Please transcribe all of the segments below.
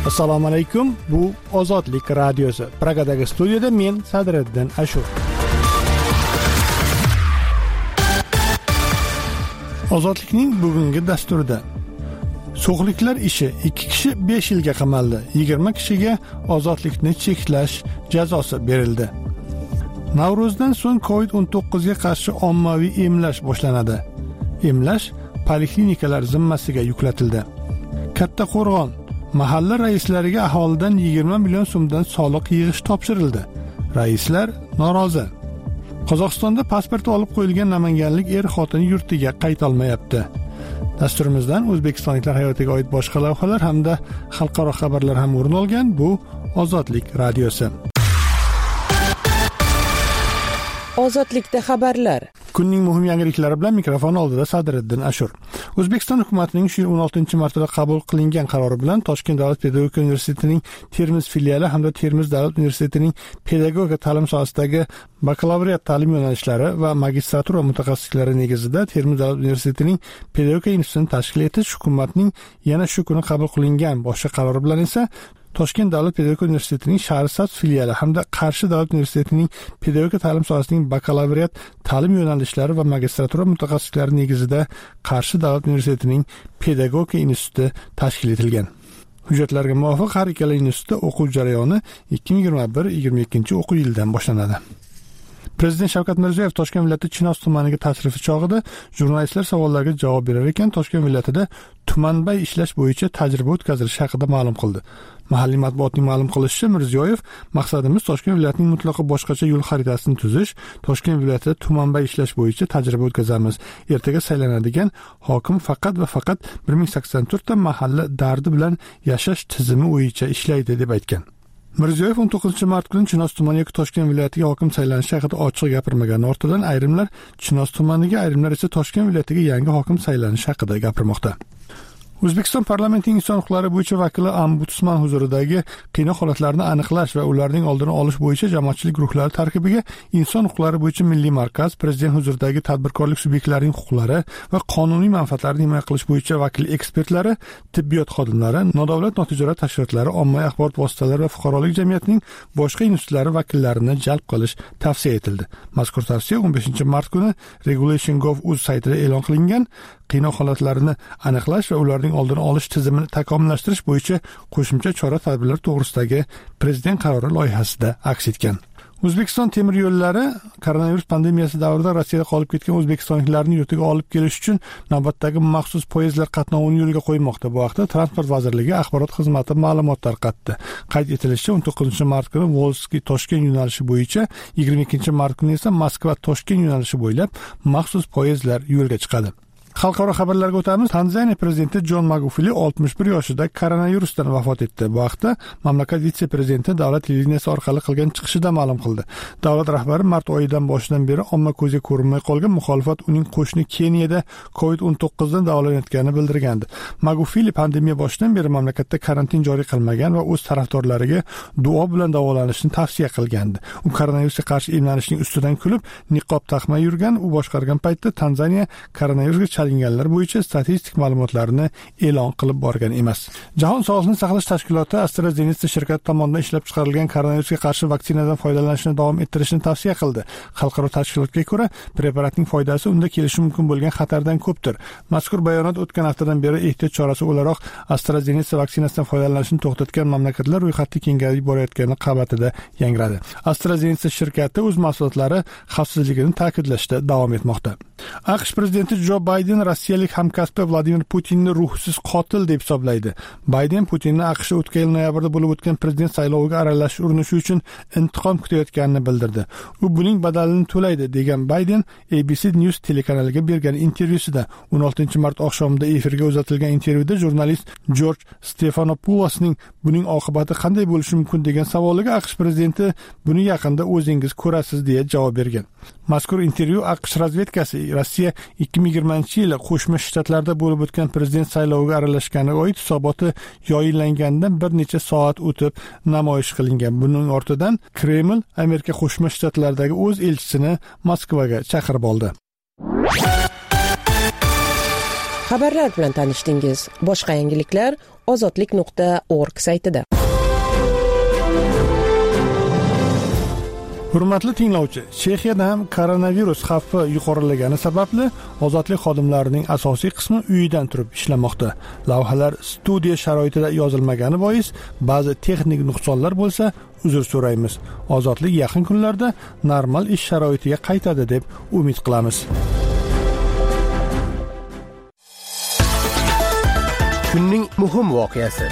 Assalomu alaykum. Bu Ozodlik radiosi. Pragadagi studiyada men Sadriddin Ashur. Ozodlikning bugungi dasturida so'xliklar ishi 2 kishi 5 yilga qamaldi. 20 kishiga ozodlikni cheklash jazosi berildi. Navro'zdan so'ng COVID-19 ga qarshi ommaviy emlash boshlanadi. Emlash poliklinikalar zimmasiga yuklatildi. Kattaqo'rg'on mahalla raislariga aholidan 20 million so'mdan soliq yig'ish topshirildi. Raislar norozi. Qozog'istonda pasport olib qo'yilgan namanganlik xotin yurtiga qayta olmayapti. Dasturimizdan o'zbekistonliklar hayotiga oid boshqa lavhalar hamda xalqaro xabarlar ham o'rin olgan. Bu Ozodlik radiosi. Ozodlikda xabarlar. Kunning muhim yangiliklari bilan mikrofon oldida Sadriddin Ashur. O'zbekiston hukumatining shu 16-martada qabul qilingan qarori bilan Toshkent davlat pedagogika universitetining Termiz filiali hamda Termiz davlat universitetining pedagogika ta'lim sohasidagi bakalavriat ta'lim yo'nalishlari va magistratura mutaxassislari negizida Termiz davlat universitetining pedagogika institutini tashkil etish hukumatning yana shu kuni qabul qilingan boshqa qarori bilan esa Toshkent davlat pedagogika universitetining Shahrisabz filiali hamda Qarshi davlat universitetining pedagogika ta'lim sohasining bakalavriat ta'lim yo'nalishlari va magistratura mutaxassislari negizida Qarshi davlat universitetining pedagogika instituti tashkil etilgan. Hujjatlarga muvofiq har ikkala institutda o'quv jarayoni 2021-22 o'quv yilidan boshlanadi. Prezident Shavkat Mirziyoyev Toshkent viloyati Chinoz tumaniga tashrifi chog'ida jurnalistlar savollariga javob berar ekan, Toshkent viloyatida tumanbay ishlash bo'yicha tajriba o'tkazilishi haqida ma'lum qildi. Mahalliy matbuotning ma'lum qilishicha, Mirziyoyev maqsadimiz Toshkent viloyatining mutlaqo boshqacha yo'l xaritasini tuzish, Toshkent viloyatida tumanbay ishlash bo'yicha tajriba o'tkazamiz. Ertaga saylanadigan hokim faqat va faqat 1084 ta mahalla dardi bilan yashash tizimi bo'yicha ishlaydi deb aytgan. Mirziyoyev 19-mart kuni Chinoz tumani yoki Toshkent viloyatiga hokim saylanishi haqida ochiq gapirmagan ortidan ayrimlar Chinoz tumaniga, ayrimlar esa Toshkent viloyatiga yangi hokim saylanishi haqida gapirmoqda. O'zbekiston parlamentining inson huquqlari bo'yicha vakili ombudsman huzuridagi qiynoq holatlarini aniqlash va ularning oldini olish bo'yicha jamoatchilik guruhlari tarkibiga inson huquqlari bo'yicha milliy markaz, prezident huzuridagi tadbirkorlik subyektlarining huquqlari va qonuniy manfaatlarini himoya qilish bo'yicha vakil ekspertlari, tibbiyot xodimlari, nodavlat notijorat tashkilotlari, ommaviy axborot vositalari va fuqarolik jamiyatining boshqa institutlari vakillarini jalb qilish tavsiya etildi. Mazkur tavsiya 15-mart kuni Regulation.gov.uz saytida e'lon qilingan. Qiynoq holatlarini aniqlash va ularning oldini olish tizimini takomillashtirish bo'yicha qo'shimcha chora-tadbirlar to'g'risidagi prezident qarori loyihasida aks etgan. O'zbekiston temir yo'llari koronavirus pandemiyasi davrida Rossiyada qolib ketgan o'zbekistonliklarni yurtiga olib kelish uchun navbatdagi maxsus poyezdlar qatnovini yo'lga qo'ymoqda. Bu haqda Transport vazirligi axborot xizmati ma'lumot tarqatdi. Qayd etilishicha, 19-mart kuni Volski-Toshkent yo'nalishi bo'yicha, 22-mart kuni esa Moskva-Toshkent yo'nalishi bo'ylab maxsus poyezdlar yo'lga chiqadi. Xalqaro xabarlarga o'tamiz. Tanzaniya prezidenti John Magufuli 61 yoshida koronavirusdan vafot etdi. Bu haqda mamlakat vitse-prezidenti davlat televideniyasi orqali qilgan chiqishida ma'lum qildi. Davlat rahbari mart oyidan boshidan beri omma ko'zga ko'rinmay qolgan muxolifat uning qo'shni Keniyada COVID-19 dan davolanayotganini bildirgandi. Magufuli pandemiya boshidan beri mamlakatda karantin joriy qilmagan va o'z tarafdorlariga duo bilan davolanishni tavsiya qilgandi. U koronavirusga qarshi emlanishning ustidan kulib, niqob taqmay yurgan. U boshqargan paytda Tanzaniya koronavirusga chalinganlar bo'yicha statistik ma'lumotlarni e'lon qilib borgan emas. Jahon sog'liqni saqlash tashkiloti AstraZeneca shirkati tomonidan ishlab chiqarilgan koronavirusga qarshi vaksinadan foydalanishni davom ettirishni tavsiya qildi. Xalqaro tashkilotga ko'ra, preparatning foydasi unda kelishi mumkin bo'lgan xatardan ko'pdir. Mazkur bayonot o'tgan haftadan beri ehtiyot chorasi o'laroq AstraZeneca vaksinasidan foydalanishni to'xtatgan mamlakatlar ro'yxati kengayib borayotgani qabatida yangradi. AstraZeneca shirkati o'z mahsulotlari xavfsizligini ta'kidlashda davom etmoqda. AQSh prezidenti Jo Bayden rossiyalik hamkasbi Vladimir Putinni ruhsiz qotil deb hisoblaydi. Bayden Putinni AQShda o'tgan yil noyabrda bo'lib o'tgan prezident sayloviga aralashish urinishi uchun intiqom kutayotganini bildirdi. U buning badalini to'laydi degan Bayden ABC News telekanaliga bergan intervyusida 16-mart oqshomida efirga uzatilgan intervyuda jurnalist George Stephanopoulosning buning oqibati qanday bo'lishi mumkin degan savoliga AQSh prezidenti buni yaqinda o'zingiz ko'rasiz deya javob bergan. Mazkur intervyu AQSh razvedkasi Rossiya 2020-yili Qo'shma Shtatlarda bo'lib o'tgan prezident sayloviga aralashganiga oid hisoboti yoyinlangandan bir necha soat o'tib namoyish qilingan. Buning ortidan Kreml Amerika Qo'shma Shtatlaridagi o'z elchisini Moskvaga chaqirib oldi. Xabarlar bilan tanishdingiz. Boshqa yangiliklar ozodlik.org saytida. Hurmatli tinglovchi, Chexiyada ham koronavirus xavfi yuqorilagani sababli ozodlik xodimlarining asosiy qismi uyidan turib ishlamoqda. Lavhalar studiya sharoitida yozilmagani bois ba'zi texnik nuqsonlar bo'lsa, uzr so'raymiz. Ozodlik yaqin kunlarda normal ish sharoitiga qaytadi deb umid qilamiz. Kunning muhim voqeasi.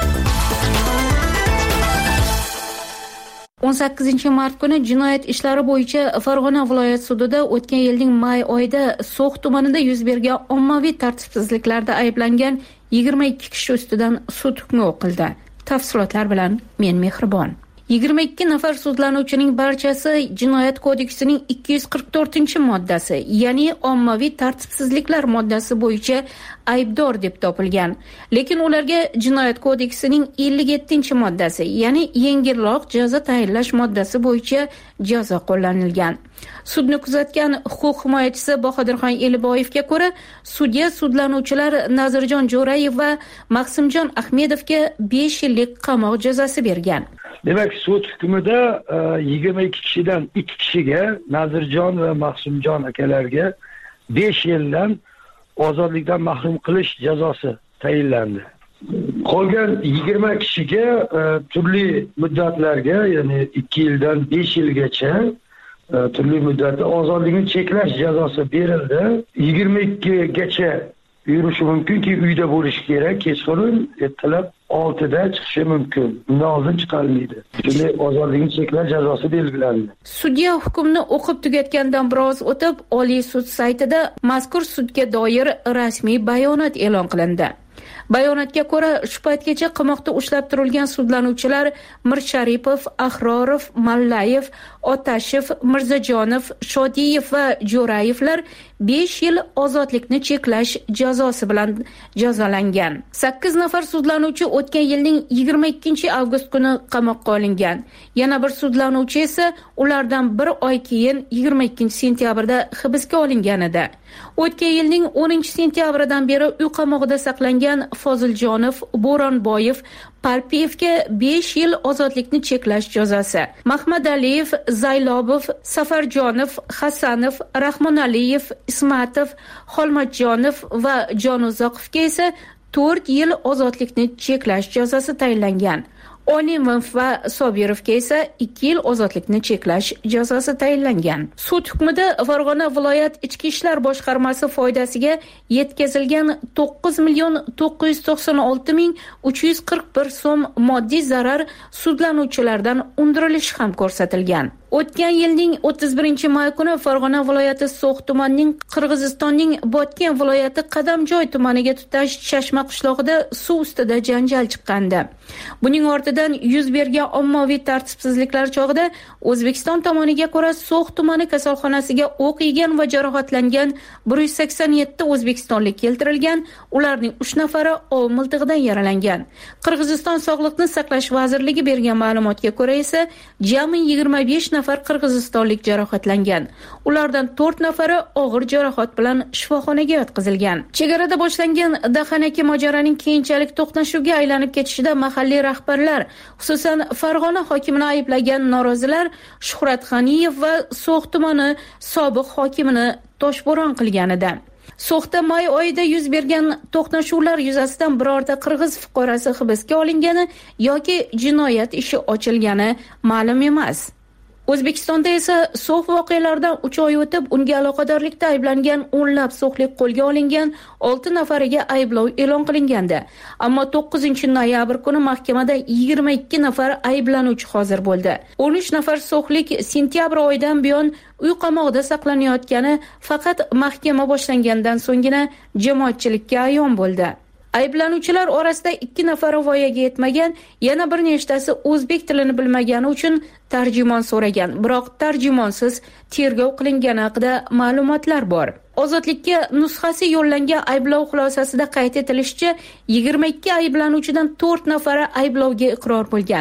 18 mart kuni jinoyat ishlari bo'yicha Farg'ona viloyat sudida o'tgan yilning may oyida So'x tumanida yuz bergan ommaviy tartibsizliklarda ayblangan 22 kishi ustidan sud hukmi o'qildi. Tafsilotlar bilan men Mehribon. 22 nafar sudlanuvchining barchasi Jinoyat kodeksining 244-moddasi, ya'ni ommaviy tartibsizliklar moddasi bo'yicha aybdor deb topilgan. Lekin ularga Jinoyat kodeksining 57-moddasi, ya'ni yengilroq jazo tayinlash moddasi bo'yicha jazo qo'llanilgan. Sudni kuzatgan huquq himoyachisi Bahodirxon Eliboyevga ko'ra, sudya sudlanuvchilar Nazirjon Jo'rayev va Maqsimjon Ahmedovga 5 yillik qamoq jazosi bergan. Demak, sud hukmida 22 kishidan 2 kishiga, Nazirjon va Maqsimjon akalarga 5 yildan ozodlikdan mahrum qilish jazosi tayinlandi. Qolgan 20 kishiga turli muddatlarga, ya'ni 2 yildan 5 yilgacha turli muddatda ozodlikni cheklash jazosi berildi. 22 gacha yurishi mumkinki, uyda bo'lishi kerak, kechqurun ertalab 6da chiqishi mumkin. Undan oldin chiqarilmaydi. Shunday ozodlikni cheklash jazosi belgilandi. Sudya hukmni o'qib tugatgandan biroz o'tib, Oliy sud saytida mazkur sudga doir rasmiy bayonot e'lon qilindi. Bayonotga ko'ra, shu paytgacha qamoqda ushlab turilgan sudlanuvchilar Mirsharipov, Ahrorov, Mallayev, Otashev, Mirzajonov, Shodiyev va Jo'rayevlar 5 yil ozodlikni cheklash jazosi bilan jazolangan. 8 nafar sudlanuvchi o'tgan yilning 22-avgust kuni qamoqqa olingan. Yana bir sudlanuvchi esa ulardan 1 oy keyin 22-sentyabrda hibsga olingan edi. O'tgan yilning 10-sentyabridan beri uy qamog'ida saqlangan Foziljonov, Bo'ronboyev, Parpiyevga 5 yil ozodlikni cheklash jazosi. Mahmadaliyev, Zaylobov, Safarjonov, Hasanov, Rahmonaliyev, Ismatov, Xolmatjonov va Jonuzoqovga esa 4 yil ozodlikni cheklash jazosi tayinlangan. Olimov va Sobirovga esa 2 yil ozodlikni cheklash jazosi tayinlangan. Sud hukmida Farg'ona viloyat ichki ishlar boshqarmasi foydasiga yetkazilgan 9,996,341 so'm moddiy zarar sudlanuvchilardan undirilishi ham ko'rsatilgan. O'tgan yilning 31-may kuni Farg'ona viloyati So'x tumanining Qirg'izistonning Botken viloyati Qadamjoy tumaniga tutash Chashma qishlog'ida suv ustida janjal chiqqandi. Buning ortidan yuz bergan ommaviy tartibsizliklar chog'ida O'zbekiston tomoniga ko'ra So'x tumani kasalxonasiga o'q yegan va jarohatlangan 187 o'zbekistonlik keltirilgan, ularning 3 nafari ov miltig'idan yaralangan. Qirg'iziston Sog'liqni saqlash vazirligi bergan ma'lumotga ko'ra esa jami 25 nafar qirg'izistonlik jarohatlangan. Ulardan 4 nafari og'ir jarohat bilan shifoxonaga yotqizilgan. Chegarada boshlangan dahanaki mojaroning keyinchalik to'qnashuvga aylanib ketishida mahalliy rahbarlar, xususan Farg'ona hokimini ayblagan norozilar Shuhrat G'aniyev va So'x tumani sobiq hokimini toshbo'ron qilgan edi. So'xda may oyida yuz bergan to'qnashuvlar yuzasidan birorta qirg'iz fuqarosi hibsga olingani yoki jinoyat ishi ochilgani ma'lum emas. O'zbekistonda esa So'x voqealaridan 3 oy o'tib, unga aloqadorlikda ayblangan o'nlab so'xlik qo'lga olingan, 6 nafariga ayblov e'lon qilingandi. Ammo 9-noyabr kuni mahkamada 22 nafar ayblanuvchi hozir bo'ldi. 13 nafar so'xlik sentyabr oyidan buyon uy qamoqda saqlanayotgani faqat mahkama boshlangandan so'nggina jamoatchilikka ayon bo'ldi. Ayblanuvchilar orasida 2 nafari voyaga yetmagan, yana bir nechtasi o'zbek tilini bilmagani uchun tarjimon so'ragan, biroq tarjimonsiz tergov qilingani haqida ma'lumotlar bor. Ozodlikka nusxasi yo'llangan ayblov xulosasida qayd etilishicha, 22 ayblanuvchidan 4 nafari ayblovga iqror bo'lgan.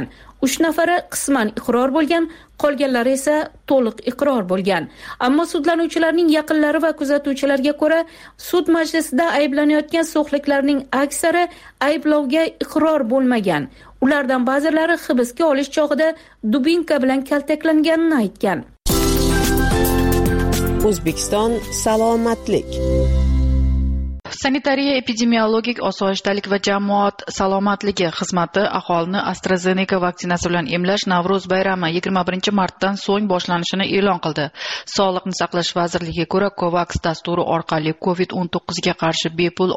3 nafari qisman iqror bo'lgan, qolganlari esa to'liq iqror bo'lgan. Ammo sudlanuvchilarning yaqinlari va kuzatuvchilarga ko'ra, sud majlisida ayblanayotgan so'xliklarning aksari ayblovga iqror bo'lmagan. Ulardan ba'zilari hibsga olish chog'ida dubinka bilan kaltaklanganini aytgan. O'zbekiston salomatlik. Sanitariya-epidemiologik osoyishtalik va jamoat salomatligi xizmati aholini AstraZeneca vaksinasi bilan emlash Navro'z bayrami 21 martdan so'ng boshlanishini e'lon qildi. Sog'liqni saqlash vazirligiga ko'ra, COVAX dasturi orqali COVID-19 ga qarshi bepul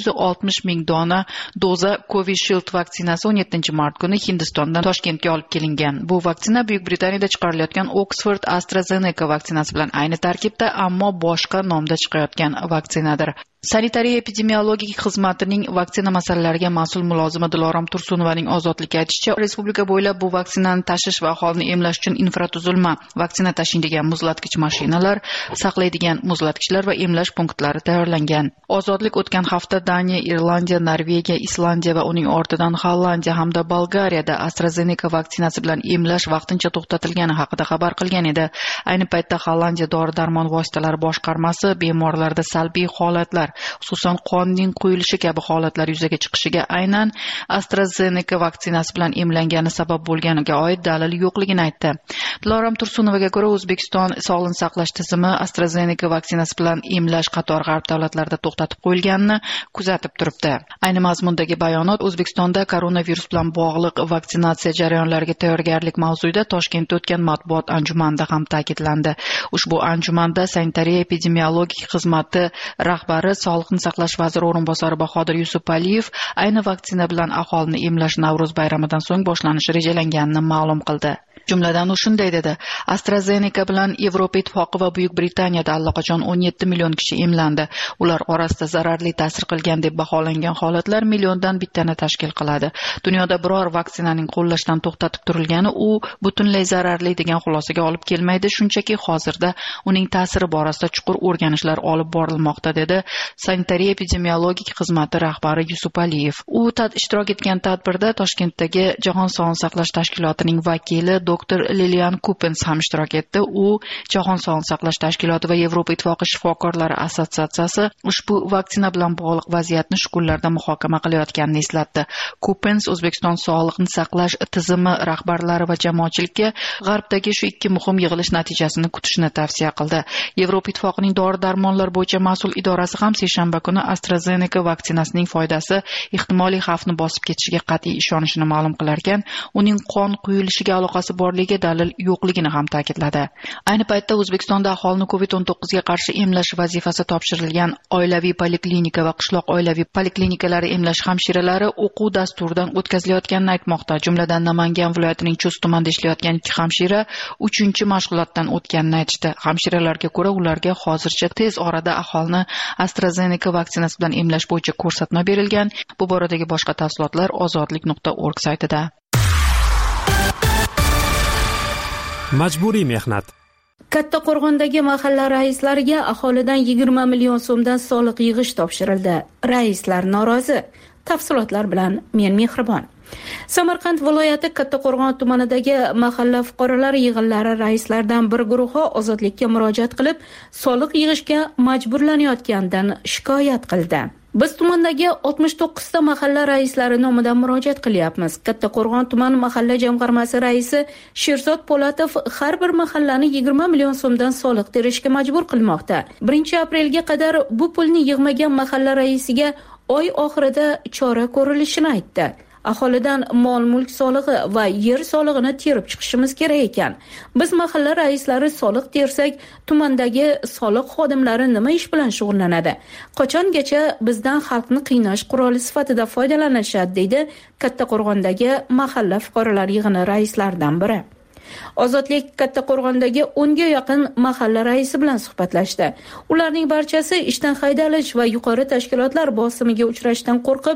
660 ming dona doza Covishield vaksinasi 17 mart kuni Hindistondan Toshkentga olib kelingan. Bu vaksina Buyuk Britaniyada chiqarilayotgan Oxford AstraZeneca vaksinasi bilan ayni tarkibda, ammo boshqa nomda chiqayotgan vaksinadir. Sanitariya-epidemiologik xizmatining vaksina masalalariga mas'ul mulozimi Dilorom Tursunovaning ozodlikka aytishicha, respublika bo'ylab bu vaksinani tashish va aholini emlash uchun infratuzilma, vaksina tashiydigan muzlatgich mashinalar, saqlaydigan muzlatgichlar va emlash punktlari tayyorlangan. Ozodlik o'tgan hafta Daniya, Irlandiya, Norvegiya, Islandiya va uning ortidan Hollandiya hamda Bolgariyada AstraZeneca vaksinasi bilan emlash vaqtincha to'xtatilgani haqida xabar qilgan edi. Ayni paytda Hollandiya dori-darmon vositalari boshqarmasi bemorlarda salbiy holatlar, xususan qonning quyilishi kabi holatlar yuzaga chiqishiga aynan AstraZeneca vaksinasi bilan emlangani sabab bo'lganiga oid dalil yo'qligini aytdi. Dilorom Tursunovaga ko'ra, O'zbekiston sog'liqni saqlash tizimi AstraZeneca vaksinasi bilan emlash qator g'arb davlatlarida to'xtatib qo'yilganini kuzatib turibdi. Ayni mazmundagi bayonot O'zbekistonda koronavirus bilan bog'liq vaksinatsiya jarayonlariga tayyorgarlik mavzusida Toshkentda o'tgan matbuot anjumanida ham ta'kidlandi. Ushbu anjumanda sanitariya-epidemiologik xizmati rahbari Sog'liqni saqlash vaziri o'rinbosari Bahodir Yusupaliyev ayni vaksina bilan aholini emlash Navro'z bayramidan so'ng boshlanishi rejalanganini ma'lum qildi. Jumladan u shunday dedi: AstraZeneca bilan Yevropa Ittifoqi va Buyuk Britaniyada allaqachon 17 million kishi emlandi. Ular orasida zararli ta'sir qilgan deb baholangan holatlar milliondan bittani tashkil qiladi. Dunyoda biror vaksinaning qo'llashdan to'xtatib turilgani u butunlay zararli degan xulosaga olib kelmaydi, shunchaki hozirda uning ta'siri borasida chuqur o'rganishlar olib borilmoqda, dedi sanitariya-epidemiologik xizmati rahbari Yusupaliyev. U ishtirok etgan tadbirda Toshkentdagi Jahon sog'liqni saqlash tashkilotining vakili Dr. Lilian Coopens ham ishtirok etdi. U Jahon sog'liqni saqlash tashkiloti va Yevropa Ittifoqi shifokorlari assotsiatsiyasi ushbu vaksina bilan bog'liq vaziyatni shu kunlarda muhokama qilayotganini eslatdi. Coopens O'zbekiston sog'liqni saqlash tizimi rahbarlari va jamoatchilikka g'arbdagi shu ikki muhim yig'ilish natijasini kutishni tavsiya qildi. Yevropa Ittifoqining dori-darmonlar bo'yicha mas'ul idorasi ham seshanba kuni AstraZeneca vaksinasining foydasi ehtimoliy xavfni bosib ketishiga qat'iy ishonishini ma'lum qilarkan, uning qon quyilishiga aloqasi borligi dalil yo'qligini ham ta'kidladi. Ayni paytda O'zbekistonda aholini COVID-19 ga qarshi emlash vazifasi topshirilgan oilaviy poliklinika va qishloq oilaviy poliklinikalar emlash hamshiralari o'quv dasturidan o'tkazilayotganini aytmoqda. Jumladan Namangan viloyatining Chust tumanida ishlayotgan 2 hamshira 3-mashg'ulotdan o'tganini aytishdi. Hamshiralarga ko'ra, ularga hozircha tez orada aholini AstraZeneca vaksinasi bilan emlash bo'yicha ko'rsatma berilgan. Bu boradagi boshqa tafsilotlar ozodlik.org saytida. Majburiy mehnat. Kattaqo'rg'ondagi mahalla raislariga aholidan 20 million so'mdan soliq yig'ish topshirildi. Raislar norozi. Tafsilotlar bilan men Mehribon. Samarqand viloyati Kattaqo'rg'on tumanidagi mahalla fuqarolari yig'inlari raislardan bir guruhi ozodlikka murojaat qilib, soliq yig'ishga majburlanayotganidan shikoyat qildi. Biz tumandagi 69 ta mahalla raislari nomidan murojaat qilyapmiz. Kattaqo'rg'on tuman mahalla jamg'armasi raisi Sherzod Po'latov har bir mahallani 20 million so'mdan soliq terishga majbur qilmoqda. 1-aprelga qadar bu pulni yig'magan mahalla raisiga oy oxirida chora ko'rilishini aytdi. Aholidan mol-mulk solig'i va yer solig'ini terib chiqishimiz kerak ekan. Biz mahalla raislari soliq tersak, tumandagi soliq xodimlari nima ish bilan shug'ullanadi? Qachongacha bizdan xalqni qiynash quroli sifatida foydalanishadi, deydi Kattaqo'rg'ondagi mahalla fuqarolar yig'ini raislaridan biri. Ozodlik Kattaqo'rg'ondagi 10 ga yaqin mahalla raisi bilan suhbatlashdi. Ularning barchasi ishdan haydalish va yuqori tashkilotlar bosimiga uchrashdan qo'rqib,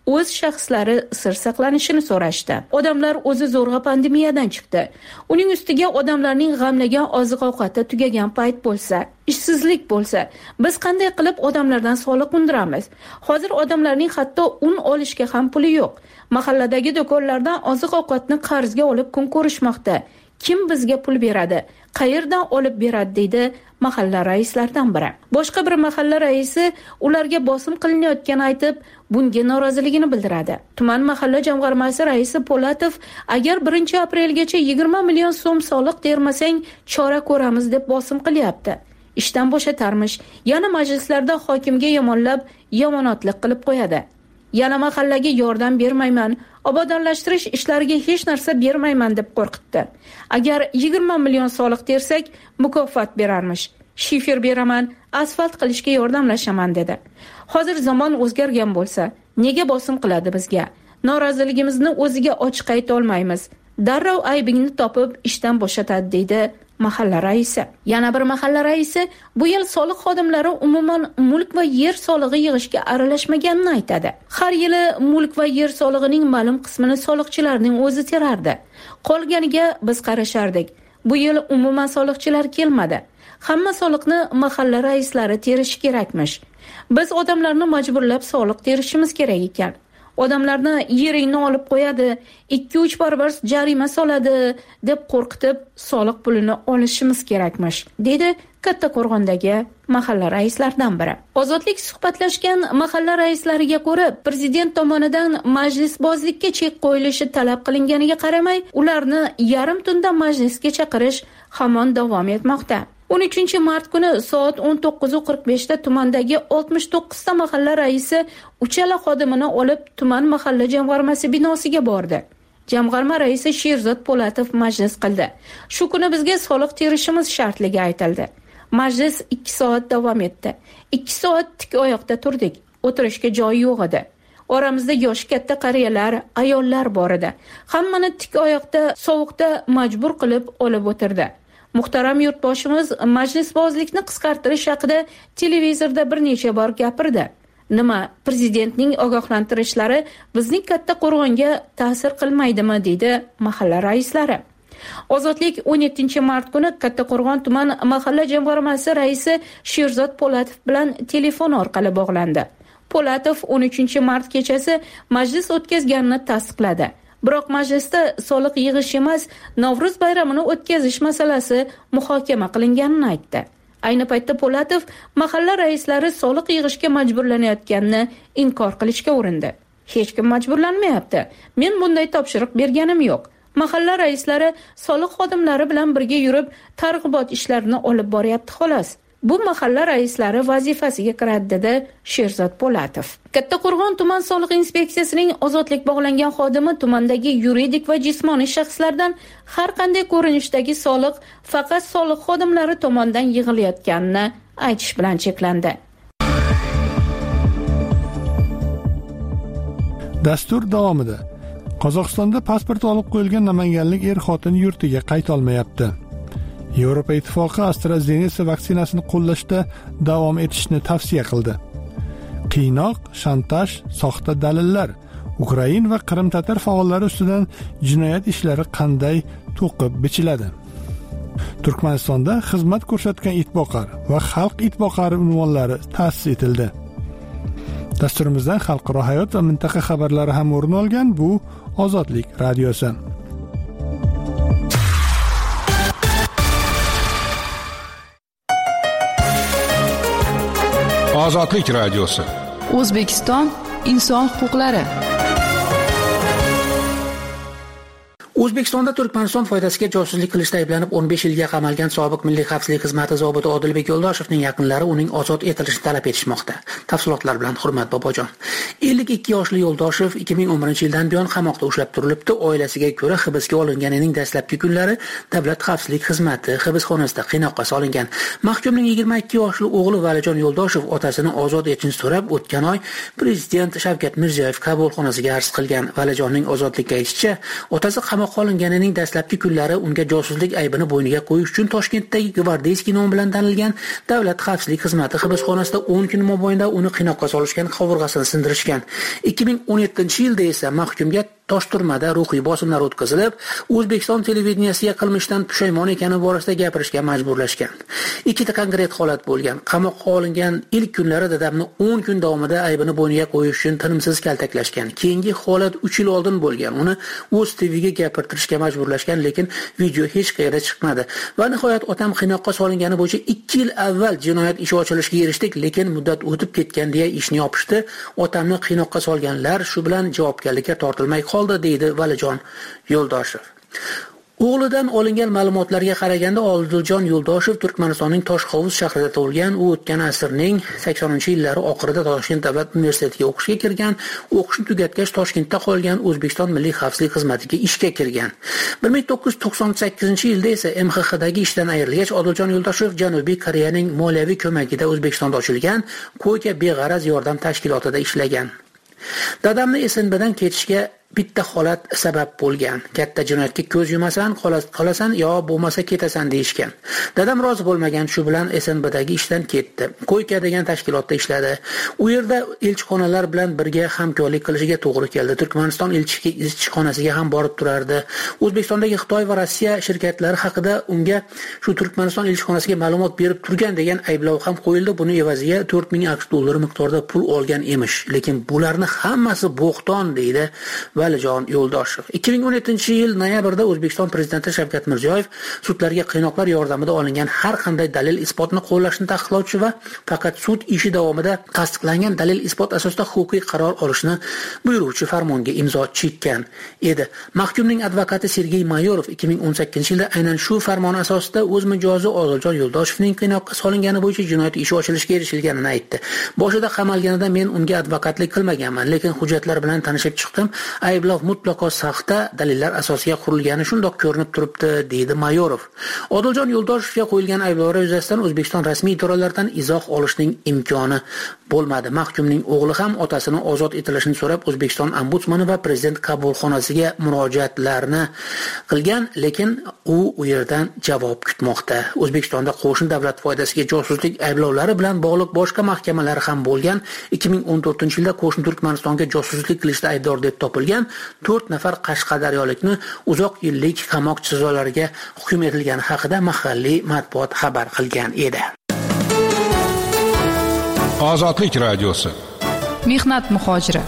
o'z shaxslari sir saqlanishini so'rashdi. Odamlar o'zi zo'rg'a pandemiyadan chiqdi. Uning ustiga odamlarning g'amlagan oziq-ovqati tugagan payt bo'lsa, ishsizlik bo'lsa, biz qanday qilib odamlardan soliq undiramiz? Hozir odamlarning hatto un olishga ham puli yo'q. Mahalladagi do'konlardan oziq-ovqatni qarzga olib kun ko'rishmoqda. Kim bizga pul beradi? Qayerdan olib beradi deydi mahalla raislaridan biri. Boshqa bir mahalla raisi ularga bosim qilinayotganini aytib, bunga noroziligini bildiradi. Tuman mahalla jamg'armasi raisi Po'latov, agar 1-aprelgacha 20 million so'm soliq termasang, chora ko'ramiz deb bosim qilyapti. Ishdan bo'shatarmish, yana majlislarda hokimga yomonlab, yomonotlik qilib qo'yadi. Yana mahallaga yordam bermayman, obodonlashtirish ishlariga hech narsa bermayman deb qo'rqitdi. Agar 20 million soliq tersak, mukofot berarmish. Shifer beraman, asfalt qilishga yordamlashaman dedi. Hozir zamon o'zgargan bo'lsa, nega bosim qiladi bizga? Noroziligimizni o'ziga ochiq ayta olmaymiz. Darrov aybingni topib ishdan bo'shatadi deydi mahalla raisi. Yana bir mahalla raisi bu yil soliq xodimlari umuman mulk va yer solig'i yig'ishga aralashmaganini aytadi. Har yili mulk va yer solig'ining ma'lum qismini soliqchilarning o'zi terardi. Qolganiga biz qarashardik. Bu yil umuman soliqchilar kelmadi. Hamma soliqni mahalla raislari terishi kerakmish. Biz odamlarni majburlab soliq terishimiz kerak ekan. Odamlarni yeringni olib qo'yadi, 2-3 barobar jarima soladi deb qo'rqitib soliq pulini olishimiz kerakmish, dedi Kattaqo'rg'ondagi mahalla raislaridan biri. Ozodlik suhbatlashgan mahalla raislariga ko'ra, prezident tomonidan majlisbozlikka chek qo'yilishi talab qilinganiga qaramay, ularni yarim tunda majlisga chaqirish hamon davom etmoqda. 13 mart kuni soat 19:45 da tumandagi 69 ta mahalla raisi uchala xodimini olib tuman mahalla jamg'armasi binosiga bordi. Jamg'arma raisi Sherzod Po'latov majlis qildi. Shu kuni bizga soliq terishimiz shartligi aytildi. Majlis 2 soat davom etdi. 2 soat tik oyoqda turdik. O'tirishga joy yo'q edi. Oramizda yoshi katta qariyalar, ayollar bor edi. Hammani tik oyoqda sovuqda majbur qilib olib o'tirdi. Muhtaram yurtboshimiz majlisbozlikni qisqartirish haqida televizorda bir necha bor gapirdi. Nima, prezidentning ogohlantirishlari bizning Kattaqo'rg'onga ta'sir qilmaydimi, dedi mahalla raislari. Ozodlik 17 mart kuni Kattaqo'rg'on tuman mahalla jamg'armasi raisi Sherzod Po'latov bilan telefon orqali bog'landi. Po'latov 13 mart kechasi majlis o'tkazganini tasdiqladi. Biroq majlisda soliq yig'ish emas, Navro'z bayramini o'tkazish masalasi muhokama qilinganini aytdi. Ayni paytda Po'latov mahalla raislari soliq yig'ishga majburlanayotganini inkor qilishga urindi. Hech kim majburlanmayapti. Men bunday topshiriq berganim yo'q. Mahalla raislari soliq xodimlari bilan birga yurib, targ'ibot ishlarini olib boryapti xolos. Bu mahalla raislari vazifasiga kiradi, dedi Sherzod Po'latov. Kattaqo'rg'on tuman soliq inspeksiyasining ozodlik bog'langan xodimi tumandagi yuridik va jismoniy shaxslardan har qanday ko'rinishdagi soliq faqat soliq xodimlari tomonidan yig'ilayotganini aytish bilan cheklandi. Dastur davomida Qozog'istonda pasport olib qo'yilgan namanganlik er-xotin yurtiga qayta olmayapti. Yevropa Ittifoqi AstraZeneca vaksinasini qo'llashda davom etishni tavsiya qildi. Qiynoq, shantaj, soxta dalillar, Ukrain va Qrim-tatar faollari ustidan jinoyat ishlari qanday to'qib bichiladi? Turkmanistonda xizmat ko'rsatgan itboqar va xalq itboqari unvonlari ta'sis etildi. Dasturimizdan xalqaro hayot va mintaqa xabarlari ham o'rin olgan. Bu Ozodlik radiosi. Ozodlik radiosi. O'zbekiston inson huquqlari. O'zbekistonda Turkmaniston foydasiga josuslik qilishda ayblanib 15 yilga qamalgan sobiq Milliy xavfsizlik xizmati zobiti Odilbek Yo'ldoshevning yaqinlari uning ozod etilishini talab etishmoqda. Tafsilotlar bilan Hurmat Bobojon. 52 yoshli Yo'ldoshev 2011-yildan buyon qamoqda ushlab turilibdi. Oilasiga ko'ra hibsga olinganining dastlabki kunlari Davlat xavfsizlik xizmati hibsxonasida qiynoqqa solingan. Mahkumning 22 yoshli o'g'li Valijon Yo'ldoshev otasini ozod etishni so'rab o'tgan oy Prezident Shavkat Mirziyoyev qabulxonasiga arz qilgan. Valijonning ozodlikka aytishicha, otasi qamoq qolinganining dastlabki kunlari unga josuslik aybini bo'yniga qo'yish uchun Toshkentdagi Gvardeyskiy nomi bilan tanilgan Davlat xavfsizlik xizmati hibsxonasida 10 kun mobaynida uni qiynoqqa solishgan, qovurg'asini sindirishgan. 2017-yilda esa mahkumga Toshturmada ruhiy bosimlar o'tkazilib, O'zbekiston televideniyasiga qilmishdan pushaymon ekani borasida gapirishga majburlashgan. Ikkita konkret holat bo'lgan. Qamoqqa olingan ilk kunlari dadamni 10 kun davomida aybini bo'yniga qo'yish uchun tinimsiz kaltaklashgan. Keyingi holat 3 yil oldin bo'lgan. Uni o'z TVga gapirtirishga majburlashgan, lekin video hech qayerda chiqmadi. Va nihoyat otam qiynoqqa solingani bo'yicha 2 yil avval jinoyat ishi ochilishiga erishdik, lekin muddat o'tib ketgan deya ishni yopishdi. Otamni qiynoqqa solganlar shu bilan javobgarlikka tortilmay qoldi, deydi Valijon Yo'ldoshev. O'g'lidan olingan ma'lumotlarga qaraganda Odiljon Yo'ldoshev Turkmanistonning Toshqovuz shahrida tug'ilgan. U o'tgan asrning 80-yillari oxirida Toshkent davlat universitetiga o'qishga kirgan. O'qishni tugatgach Toshkentda qolgan, O'zbekiston Milliy xavfsizlik xizmatiga ishga kirgan. 1998-yilda esa MXXdagi ishdan ayrilgach, Odiljon Yo'ldoshev Janubiy Koreyaning moliyaviy ko'magida O'zbekistonda ochilgan Ko'ka beg'araz yordam tashkilotida ishlagan. Dadamni SNBdan ketishga bitta holat sabab bo'lgan. Katta jinoyatga ko'z yumasan, qolasan yo bo'lmasa ketasan deyishgan. Dadam rozi bo'lmagan, shu bilan SNBdagi ishdan ketdi. Ko'yka degan tashkilotda ishladi. U yerda elchixonalar bilan birga hamkorlik qilishiga to'g'ri keldi. Turkmaniston elchixonasiga ham borib turardi. O'zbekistondagi Xitoy va Rossiya shirkatlari haqida unga shu Turkmaniston elchixonasiga ma'lumot berib turgan degan ayblov ham qo'yildi. Buni evaziga 4000 AQSh dollari miqdorida pul olgan emish. Lekin bularni hammasi bo'xton, deydi Valijon Yo'ldoshev. 2017-yil noyabrda O'zbekiston prezidenti Shavkat Mirziyoyev sudlarga qiynoqlar yordamida olingan har qanday dalil isbotni qo'llashni taqiqlovchi va faqat sud ishi davomida tasdiqlangan dalil isbot asosida huquqiy qaror olishni buyuruvchi farmonga imzo chekkan edi. Mahkumning advokati Sergey Mayorov 2018-yilda aynan shu farmon asosida o'z mijozi Odiljon Yo'ldoshevning qiynoqqa solingani bo'yicha jinoyat ishi ochilishga erishilganini aytdi. Boshida qamalganida men unga advokatlik qilmaganman, lekin hujjatlar bilan tanishib chiqdim. Ayblov mutlaqo saxta dalillar asosiga qurilgani shundoq ko'rinib turibdi, deydi Mayorov. Odiljon Yo'ldoshevga qo'yilgan ayblovlar yuzasidan O'zbekiston rasmiy idoralaridan izoh olishning imkoni bo'lmadi. Mahkumning o'g'li ham otasini ozod etilishini so'rab O'zbekiston ombudsmani va prezident qabulxonasiga murojaatlarni qilgan, lekin u yerdan javob kutmoqda. O'zbekistonda qo'shni davlat foydasiga josuslik ayblovlari bilan bog'liq boshqa mahkamalar ham bo'lgan. 2014-yilda qo'shni Turkmanistonga josuslik qilishda aybdor deb topilgan 4 nafar Qashqadaryolikni uzoq yillik qamoq jazolariga hukm etilgani haqida mahalliy matbuot xabar qilgan edi. Ozodlik radiosi. Mehnat muhojiri.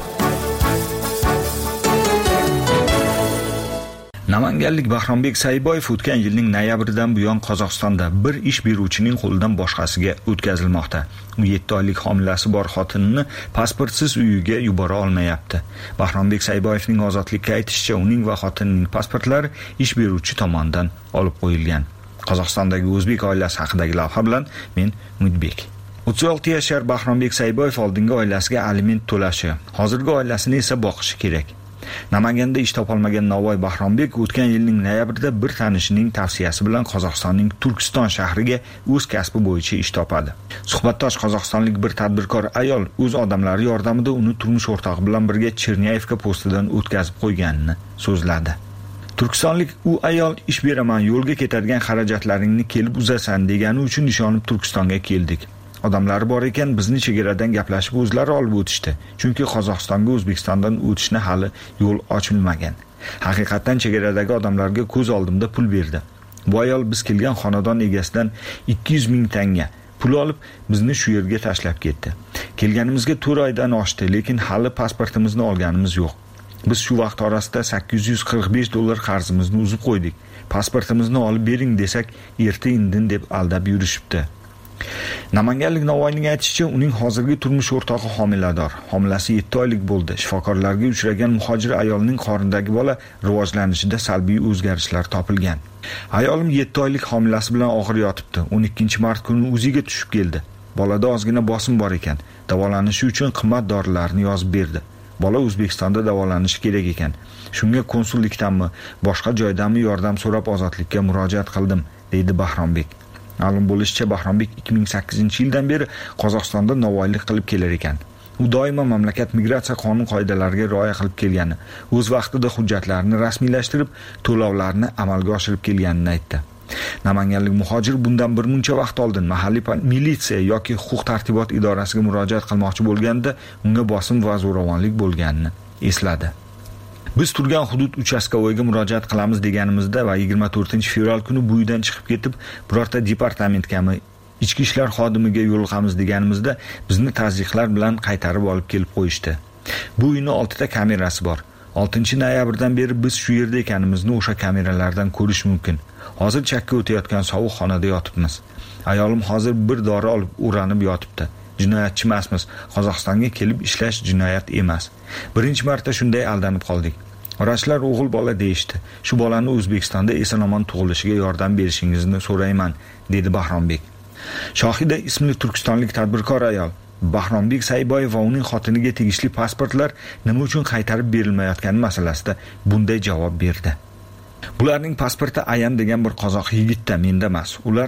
Namanganlik Bahrombek Sayboyev o'tgan yilning noyabridan buyon Qozog'istonda bir ish beruvchining qo'lidan boshqasiga o'tkazilmoqda. U 7 oylik homilasi bor xotinini pasportsiz uyiga yubora olmayapti. Bahrombek Sayboyevning ozodlikka aytishicha, uning va xotinining pasportlari ish beruvchi tomonidan olib qo'yilgan. Qozog'istondagi o'zbek oilasi haqidagi lavha bilan men Umidbek. 36 yashar Bahrombek Sayboyev oldingi oilasiga aliment to'lashi, hozirgi oilasini esa boqishi kerak. Namanganda ish topolmagan Navoiy Bahrombek o'tgan yilning noyabrida bir tanishining tavsiyasi bilan Qozog'istonning Turkiston shahriga o'z kasbi bo'yicha ish topadi. Suhbatdosh qozog'istonlik bir tadbirkor ayol o'z odamlari yordamida uni turmush o'rtog'i bilan birga Chernyayevka postidan o'tkazib qo'yganini so'zladi. Turkistonlik u ayol ish beraman, yo'lga ketadigan xarajatlaringni kelib uzasan degani uchun ishonib Turkistonga keldik. Odamlari bor ekan, bizni chegaradan gaplashib o'zlari olib o'tishdi. Chunki Qozog'istonga O'zbekistondan o'tishni hali yo'l ochilmagan. Haqiqatan chegaradagi odamlarga ko'z oldimda pul berdi. Bu ayol biz kelgan xonadon egasidan 200 ming tanga pul olib bizni shu yerga tashlab ketdi. Kelganimizga 4 oydan oshdi, lekin hali pasportimizni olganimiz yo'q. Biz shu vaqt orasida 845 dollar qarzimizni uzib qo'ydik. Pasportimizni olib bering desak, erta indin deb aldab yurishibdi. Namanganlik Navoiyning aytishicha, uning hozirgi turmush o'rtog'i homilador. Homilasi 7 oylik bo'ldi. Shifokorlarga uchragan muhojir ayolning qornidagi bola rivojlanishida salbiy o'zgarishlar topilgan. Ayolim 7 oylik homilasi bilan og'ir yotibdi. 12-mart kuni o'ziga tushib keldi. Bolada ozgina bosim bor ekan. Davolanishi uchun qimmat dorilarni yozib berdi. Bola O'zbekistonda davolanishi kerak ekan. Shunga konsullikdanmi, boshqa joydanmi yordam so'rab ozodlikka murojaat qildim, deydi Bahrombek. Ma'lum bo'lishicha, Bahrombek 2008-yildan beri Qozog'istonda novvoylik qilib kelar ekan. U doimo mamlakat migratsiya qonun qoidalariga rioya qilib kelgani, o'z vaqtida hujjatlarini rasmiylashtirib, to'lovlarni amalga oshirib kelganini aytdi. Namanganlik muhojir bundan bir muncha vaqt oldin mahalliy militsiya yoki huquq-tartibot idorasiga murojaat qilmoqchi bo'lganda, unga bosim va zo'ravonlik bo'lganini esladi. Biz turgan hudud uchastkovoyga murojaat qilamiz deganimizda va 24-fevral kuni bu uydan chiqib ketib, birorta departamentgami, ichki ishlar xodimiga yo'liqamiz deganimizda bizni tazyiqlar bilan qaytarib olib kelib qo'yishdi. Bu uyning 6 ta kamerasi bor. 6-noyabrdan beri biz shu yerda ekanimizni o'sha kameralardan ko'rish mumkin. Hozir chakka o'tayotgan sovuq xonada yotibmiz. Ayolim hozir bir dori olib o'ranib yotibdi. Jinoyatchi emasmiz. Qozog'istonga kelib ishlash jinoyat emas. Birinchi marta shunday aldanib qoldik. Vrachlar o'g'il bola deyishdi. Shu bolani O'zbekistonda eson-omon tug'ilishiga yordam berishingizni so'rayman, dedi Bahrombek. Shohida ismli turkistonlik tadbirkor ayol Bahrombek Sayboyev va uning xotiniga tegishli pasportlar nima uchun qaytarib berilmayotgani masalasida bunday javob berdi. Bularning pasporti Ayan degan bir qozoq yigitda, menda emas. Ular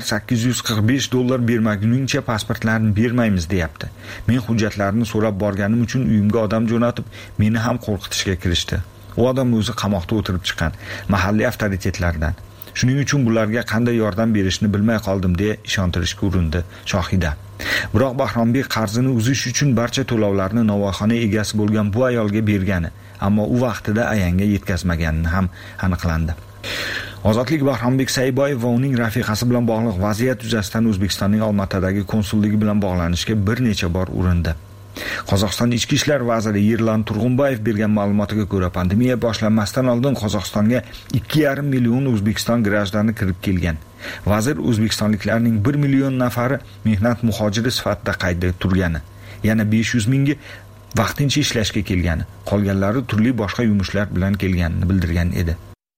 $845 bermaguningcha pasportlarni bermaymiz deyapti. Men hujjatlarini so'rab borganim uchun uyimga odam jo'natib, meni ham qo'rqitishga kirishdi. U odam o'zi qamoqda o'tirib chiqqan mahalliy avtoritetlardan. Shuning uchun bularga qanday yordam berishni bilmay qoldim deya ishontirishga urindi Shohida. Biroq Bahrombek qarzini uzish uchun barcha to'lovlarni novvoyxona egasi bo'lgan bu ayolga bergani, ammo u vaqtida Ayanga yetkazmagani ham aniqlandi. Ozodlik Bahrombek Sayboyev va uning rafiqasi bilan bog'liq vaziyat yuzasidan O'zbekistonning Olmaotadagi konsulligi bilan bog'lanishga bir necha bor urindi. Qozog'iston Ichki ishlar vaziri Yerlan Turg'unboyev bergan ma'lumotiga ko'ra, pandemiya boshlanmasdan oldin Qozog'istonga 2,5 million O'zbekiston grajdani kirib kelgan. Vazir o'zbekistonliklarning 1 million nafari mehnat muhojiri sifatida qaydda turgani, yana 500 mingi vaqtincha ishlashga kelgani, qolganlari turli boshqa yumushlar bilan kelganini bildirgan edi.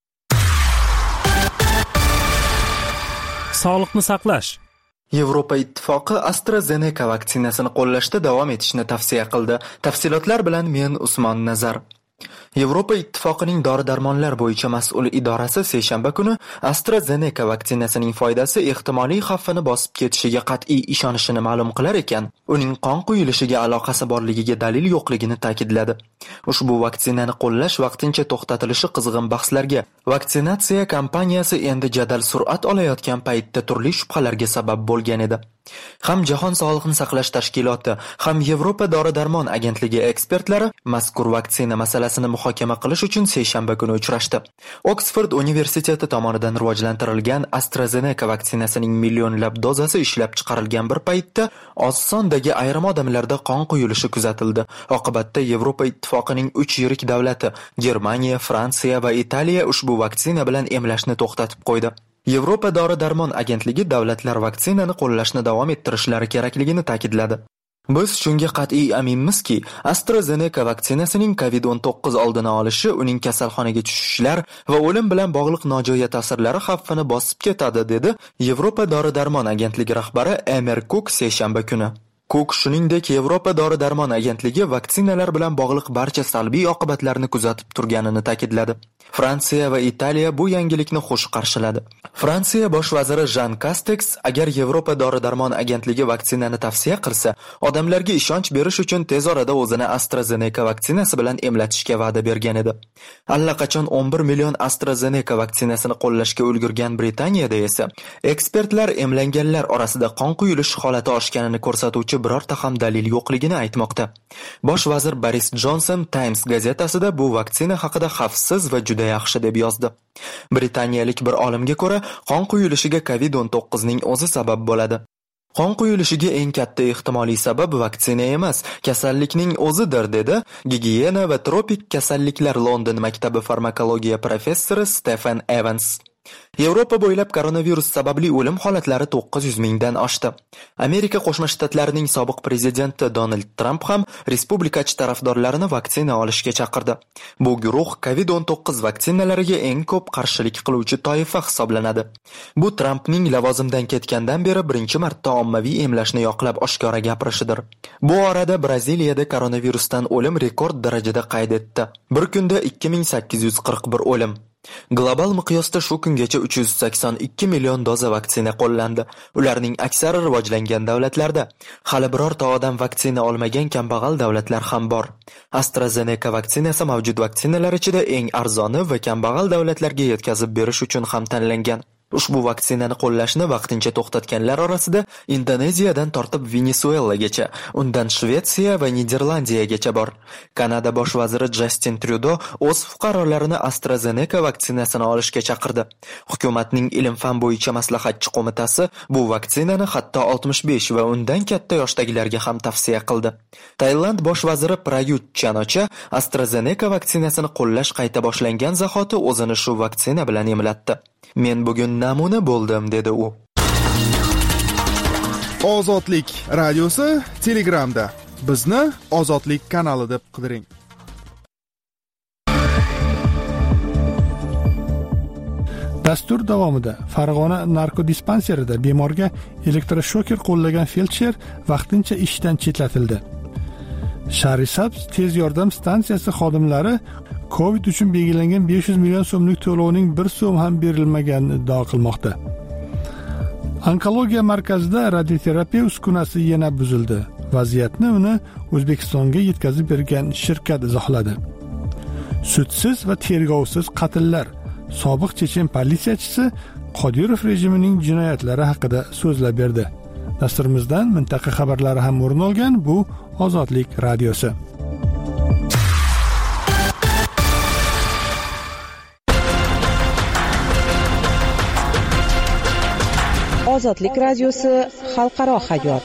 Sog'liqni saqlash. Yevropa Ittifoqi AstraZeneca vaksinasini qo'llashda davom etishni tavsiya qildi. Tafsilotlar bilan men Usmon Nazar. Yevropa Ittifoqining dori-darmonlar bo'yicha mas'ul idorasi seshanba kuni AstraZeneca vaksinasining foydasi ehtimoliy xavfini bosib ketishiga qat'iy ishonishini ma'lum qilar ekan, uning qon quyilishiga aloqasi borligiga dalil yo'qligini ta'kidladi. Ushbu vaksinani qo'llash vaqtincha to'xtatilishi qizg'in bahslarga, vaksinatsiya kampaniyasi endi jadal sur'at olayotgan paytda turli shubhalarga sabab bo'lgan edi. Ham Jahon sog'liqni saqlash tashkiloti, ham Yevropa dori-darmon agentligi ekspertlari mazkur vaksina masalasini muhokama qilish uchun seshanba kuni uchrashdi. Oksford universiteti tomonidan rivojlantirilgan AstraZeneca vaksinasining millionlab dozasi ishlab chiqarilgan bir paytda oz sondagi ayrim odamlarda qon quyilishi kuzatildi. Oqibatda Yevropa Ittifoqining 3 yirik davlati Germaniya, Fransiya va Italiya ushbu vaksina bilan emlashni to'xtatib qo'ydi. Yevropa dori-darmon agentligi davlatlar vaksinani qo'llashni davom ettirishlari kerakligini ta'kidladi. Biz shunga qat'iy aminmizki, AstraZeneca vaksinasining COVID-19 oldini olishi, uning kasalxonaga tushishlar va o'lim bilan bog'liq nojo'ya ta'sirlari xavfini bosib ketadi, dedi Yevropa dori-darmon agentligi rahbari Emir Cook seshanba kuni. Cook shuningdek Yevropa dori-darmon agentligi vaksinalar bilan bog'liq barcha salbiy oqibatlarni kuzatib turganini ta'kidladi. Fransiya va Italiya bu yangilikni xush qarshiladi. Fransiya bosh vaziri Jean Castex agar Yevropa dori-darmon agentligi vaksinani tavsiya qilsa, odamlarga ishonch berish uchun tez orada o'zini AstraZeneca vaksinasi bilan emlatishga va'da bergan edi. Allaqachon 11 million AstraZeneca vaksinasini qo'llashga ulgurgan Britaniyada esa ekspertlar emlanganlar orasida qon quyilish holati oshganini ko'rsatuvchi birorta ham dalil yo'qligini aytmoqda. Bosh vazir Boris Johnson Times gazetasida bu vaksina haqida xavfsiz va juda yaxshi deb yozdi. Britaniyalik bir olimga ko'ra, qon quyilishiga COVID-19 ning o'zi sabab bo'ladi. Qon quyilishiga eng katta ehtimoliy sabab vaksina emas, kasallikning o'zidir, dedi Gigiyena va tropik kasalliklar London maktabi farmakologiya professori Stephen Evans. Yevropa bo'ylab koronavirus sababli o'lim holatlari 900 mingdan oshdi. Amerika Qo'shma Shtatlarining sobiq prezidenti Donald Trump ham respublikachi tarafdorlarini vaksina olishga chaqirdi. Bu guruh COVID-19 vaksinalariga eng ko'p qarshilik qiluvchi toifa hisoblanadi. Bu Trumpning lavozimdan ketgandan beri birinchi marta ommaviy emlashni yoqlab oshkora gapirishidir. Bu orada Braziliyada koronavirusdan o'lim rekord darajada qayd etdi. Bir kunda 2841 o'lim. Global miqyosda shu kungacha 382 million doza vaksina qo'llandi. Ularning aksari rivojlangan davlatlarda. Hali birorta odam vaksina olmagan kambag'al davlatlar ham bor. AstraZeneca vaksinasi mavjud vaksinalar ichida eng arzoni va kambag'al davlatlarga yetkazib berish uchun ham tanlangan. Ushbu vaksinani qo'llashni vaqtincha to'xtatganlar orasida Indoneziyadan tortib Venesuelagacha, undan Shvetsiya va Niderlandiyagacha bor. Kanada bosh vaziri Justin Trudeau o'z fuqarolarini AstraZeneca vaksinasini olishga chaqirdi. Hukumatning ilm-fan bo'yicha maslahatchi qo'mitasi bu vaksinani hatto 65 va undan katta yoshdagilarga ham tavsiya qildi. Tailand bosh vaziri Prayut Chan-ocha AstraZeneca vaksinasini qo'llash qayta boshlangan zahoti o'zini shu vaksina bilan emlatdi. Men bugun namuna bo'ldim, dedi u. Ozodlik radiosi Telegramda. Bizni Ozodlik kanali deb qidiring. Dastur davomida Farg'ona narkodispanserida bemorga elektroshoker qo'llagan feldsher vaqtincha ishdan chetlatildi. Sharisabz tez yordam stansiyasi xodimlari COVID uchun belgilangan 500 million so'mlik to'lovning 1 so'm ham berilmaganini iddao qilmoqda. Onkologiya markazida radioterapiya uskunasi yana buzildi. Vaziyatni uni O'zbekistonga yetkazib bergan shirkat izohladi. Sudsiz va tergovsiz qatllar. Sobiq chechen politsiyachisi Qodirov rejimining jinoyatlari haqida so'zlab berdi. Dasturimizdan mintaqa xabarlari ham o'rin olgan. Bu Ozodlik radiosi. Ozodlik radiosi xalqaro hayot.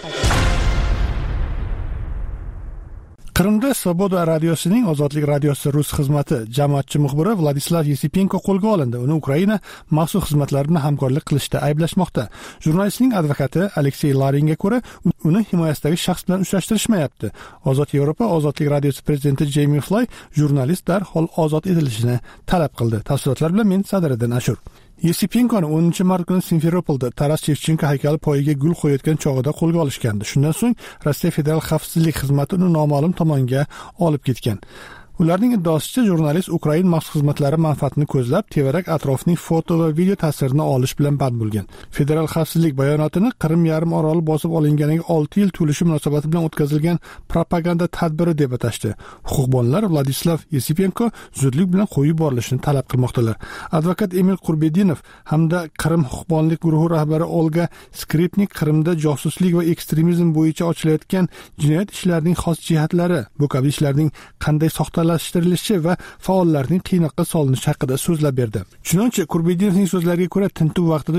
Qrimda Svoboda radiosining Ozodlik radiosi rus xizmati jamoatchi muxbiri Vladislav Yesipenko qo'lga olindi. Uni Ukraina maxsus xizmatlari bilan hamkorlik qilishda ayblashmoqda. Jurnalistning advokati Aleksey Laringa ko'ra, uni himoyasidagi shaxs bilan uchrashtirishmayapti. Ozod Yevropa Ozodlik radiosi prezidenti Jamie Fly jurnalist darhol ozod etilishini talab qildi. Tafsilotlar bilan men Sadriddin Ashur. Yesipenkoni 10 mart kuni Simferopolda Taras Shevchenko haykali poyiga gul qo'yayotgan chog'ida qo'lga olishgandi. Shundan so'ng Rossiya federal xavfsizlik xizmati uni noma'lum tomonga olib ketgan. Ularning iddaosicha jurnalist Ukraina maxsus xizmatlari manfaatini ko'zlab, tevarak atrofning foto va video ta'sirini olish bilan band bo'lgan. Federal xavfsizlik bayonotini Qrim yarim oroli bosib olinganiga 6 yil to'lishi munosabati bilan o'tkazilgan propaganda tadbiri deb atashdi. Huquqbonlar Vladislav Yesipenko zudlik bilan qo'yib yuborilishini talab qilmoqdalar. Advokat Emil Qurbedinov hamda Qrim huquqbonlik guruhi rahbari Olga Skripnik Qrimda josuslik va ekstremizm bo'yicha ochilayotgan jinoyat ishlarining xos jihatlari, bu kabi ishlarning qanday soxtalashtirilishi va faollarning qiynoqqa solinishi haqida so'zlab berdi. Chunonchi Qurbedinovning so'zlariga ko'ra, tintuv vaqtida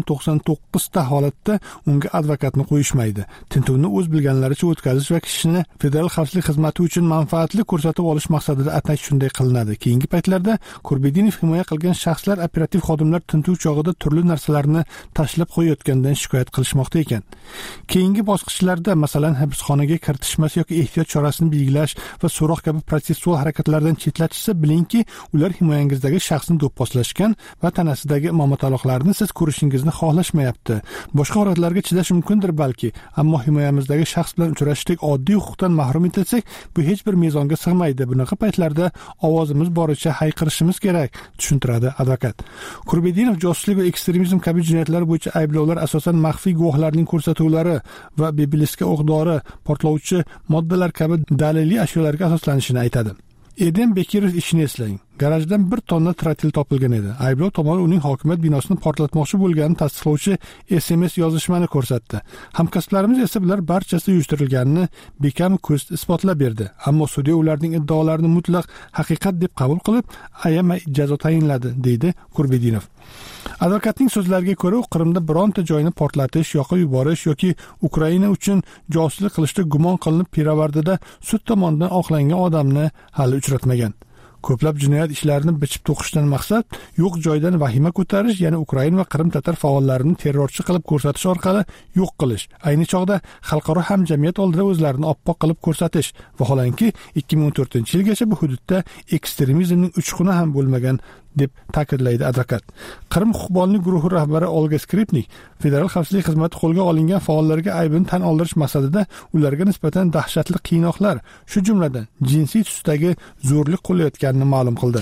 199 ta holatda unga advokatni qo'yishmaydi. Tintuvni o'z bilganlaricha o'tkazish va kishini federal xavfsizlik xizmati uchun manfaatli ko'rsatib olish maqsadida atash shunday qilinadi. Keyingi paytlarda Qurbedinov himoya qilgan shaxslar operativ xodimlar tintuv chog'ida turli narsalarni tashlab qo'yayotgandan shikoyat qilishmoqda ekan. Keyingi bosqichlarda, masalan, hibsxonaga kiritishmas yoki ehtiyot chorasini belgilash va so'roq kabi protsessual harakatlardan chetlatishsa, bilingki, ular himoyangizdagi shaxsni do'pposlashgan va tanasidagi momotaloqlarni siz ko'rishingizni xohlashmayapti. Boshqa holatlarga chidash mumkindir balki, ammo himoyamizdagi shaxs bilan uchrashdek oddiy huquqdan mahrum etilsak, bu hech bir mezonga sig'maydi. Bunaqa paytlarda ovozimiz boricha hayqirishimiz kerak, tushuntiradi advokat. Qurbedinov josuslik va ekstremizm kabi jinoyatlar bo'yicha ayblovlar asosan maxfiy guvohlarning ko'rsatuvlari va beblisga o'q-dori, portlovchi moddalar kabi daliliy ashyolarga asoslanishini aytadi. Edem Bekirov ishini eslang. Garajdan 1 tonna trotil topilgan edi. Ayblov tomoni uning hokimiyat binosini portlatmoqchi bo'lganini tasdiqlovchi SMS yozishmani ko'rsatdi. Hamkasblarimiz esa bular barchasi uyushtirilganini bekam ko'z isbotlab berdi. Ammo sudya ularning iddaolarini mutlaq haqiqat deb qabul qilib, ayamay jazo tayinladi, deydi Qurbedinov. Advokatning so'zlariga ko'ra, Qrimda bironta joyni portlatish, yoqib yuborish yoki Ukraina uchun josuslik qilishda gumon qilinib pirovardida sud tomonidan oqlangan odamni hali uchratmagan. Ko'plab jinoyat ishlarini bichib to'qishdan maqsad yo'q joydan vahima ko'tarish, ya'ni Ukraina va Qrim tatar faollarini terrorchi qilib ko'rsatish orqali yo'q qilish. Ayni chog'da xalqaro hamjamiyat oldida o'zlarini oppoq qilib ko'rsatish. Vaholanki 2014-yilgacha bu hududda ekstremizmning uchquni ham bo'lmagan deb ta'kidlaydi advokat. Qrim huquqbonlik guruhi rahbari Olga Skripnik federal xavfsizlik xizmati qo'lga olingan faollarga aybini tan oldirish maqsadida ularga nisbatan dahshatli qiynoqlar, shu jumladan jinsiy tusdagi zo'rlik qo'llayotganini ma'lum qildi.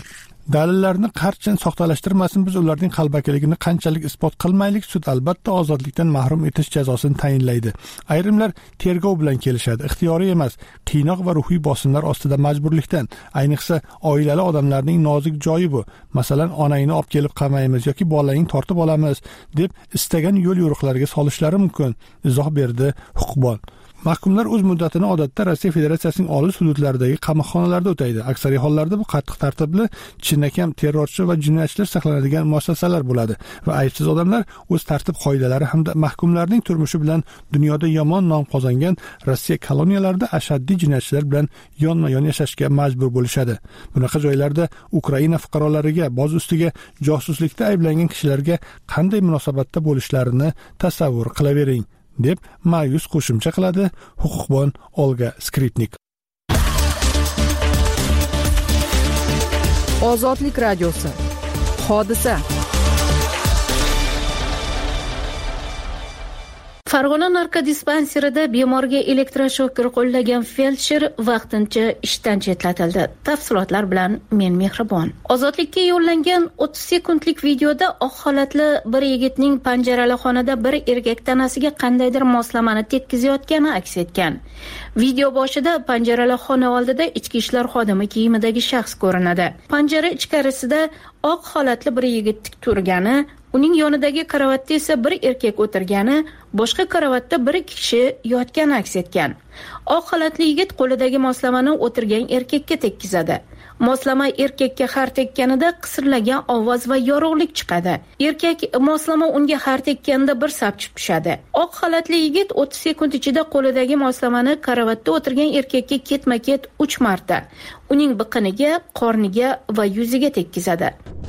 Dalillarni qancha soxtalashtirmasin, biz ularning qalbakiligini qanchalik isbot qilmaylik, sud albatta ozodlikdan mahrum etish jazosini tayinlaydi. Ayrimlar tergov bilan kelishadi, ixtiyoriy emas, qiynoq va ruhiy bosimlar ostida majburlikdan. Ayniqsa oilali odamlarning nozik joyi bu. Masalan, onangni olib kelib qamaymiz yoki bolangni tortib olamiz deb istagan yo'l yo'riqlarga solishlari mumkin, izoh berdi huquqbon. Mahkumlar o'z muddatini odatda Rossiya Federatsiyasining olis hududlaridagi qamoqxonalarda o'taydi. Aksariy hollarda bu qattiq tartibli, chinakam terrorchi va jinoyatchilar saqlanadigan muassasalar bo'ladi va aybsiz odamlar o'z tartib qoidalari hamda mahkumlarning turmushi bilan dunyoda yomon nom qozongan Rossiya koloniyalarida ashaddiy jinoyatchilar bilan yonma-yon yashashga majbur bo'lishadi. Bunaqa joylarda Ukraina fuqarolariga, boz ustiga josuslikda ayblangan kishilarga qanday munosabatda bo'lishlarini tasavvur qilavering, deb ma'yus qo'shimcha qiladi huquqbon Olga Skripnik. Ozodlik radiosi. Hodisa. Farg'ona narkodispanserida bemorga elektroshoker qo'llagan feldsher vaqtincha ishdan chetlatildi. Tafsilotlar bilan men Mehribon. Ozodlikka yo'llangan 30 sekundlik videoda oq xolatli bir yigitning panjarali xonada bir erkak tanasiga qandaydir moslamani tekkizayotgani aks etgan. Video boshida panjarali xona oldida ichki ishlar xodimi kiyimidagi shaxs ko'rinadi. Panjara ichkarisida oq xolatli bir yigit tik turgani, uning yonidagi karavotda esa bir erkak o'tirgani, boshqa karavotda bir kishi yotgani aks etgan. Oq xolatli yigit qo'lidagi moslamani o'tirgan erkakka tekkizadi. Moslama erkakka har tekkanida qisirlagan ovoz va yorug'lik chiqadi. Erkak moslama unga har tekkanida bir sapchib tushadi. Oq xolatli yigit 30 sekund ichida qo'lidagi moslamani karavotda o'tirgan erkakka ketma-ket 3 marta uning biqiniga, qorniga va yuziga tekkizadi.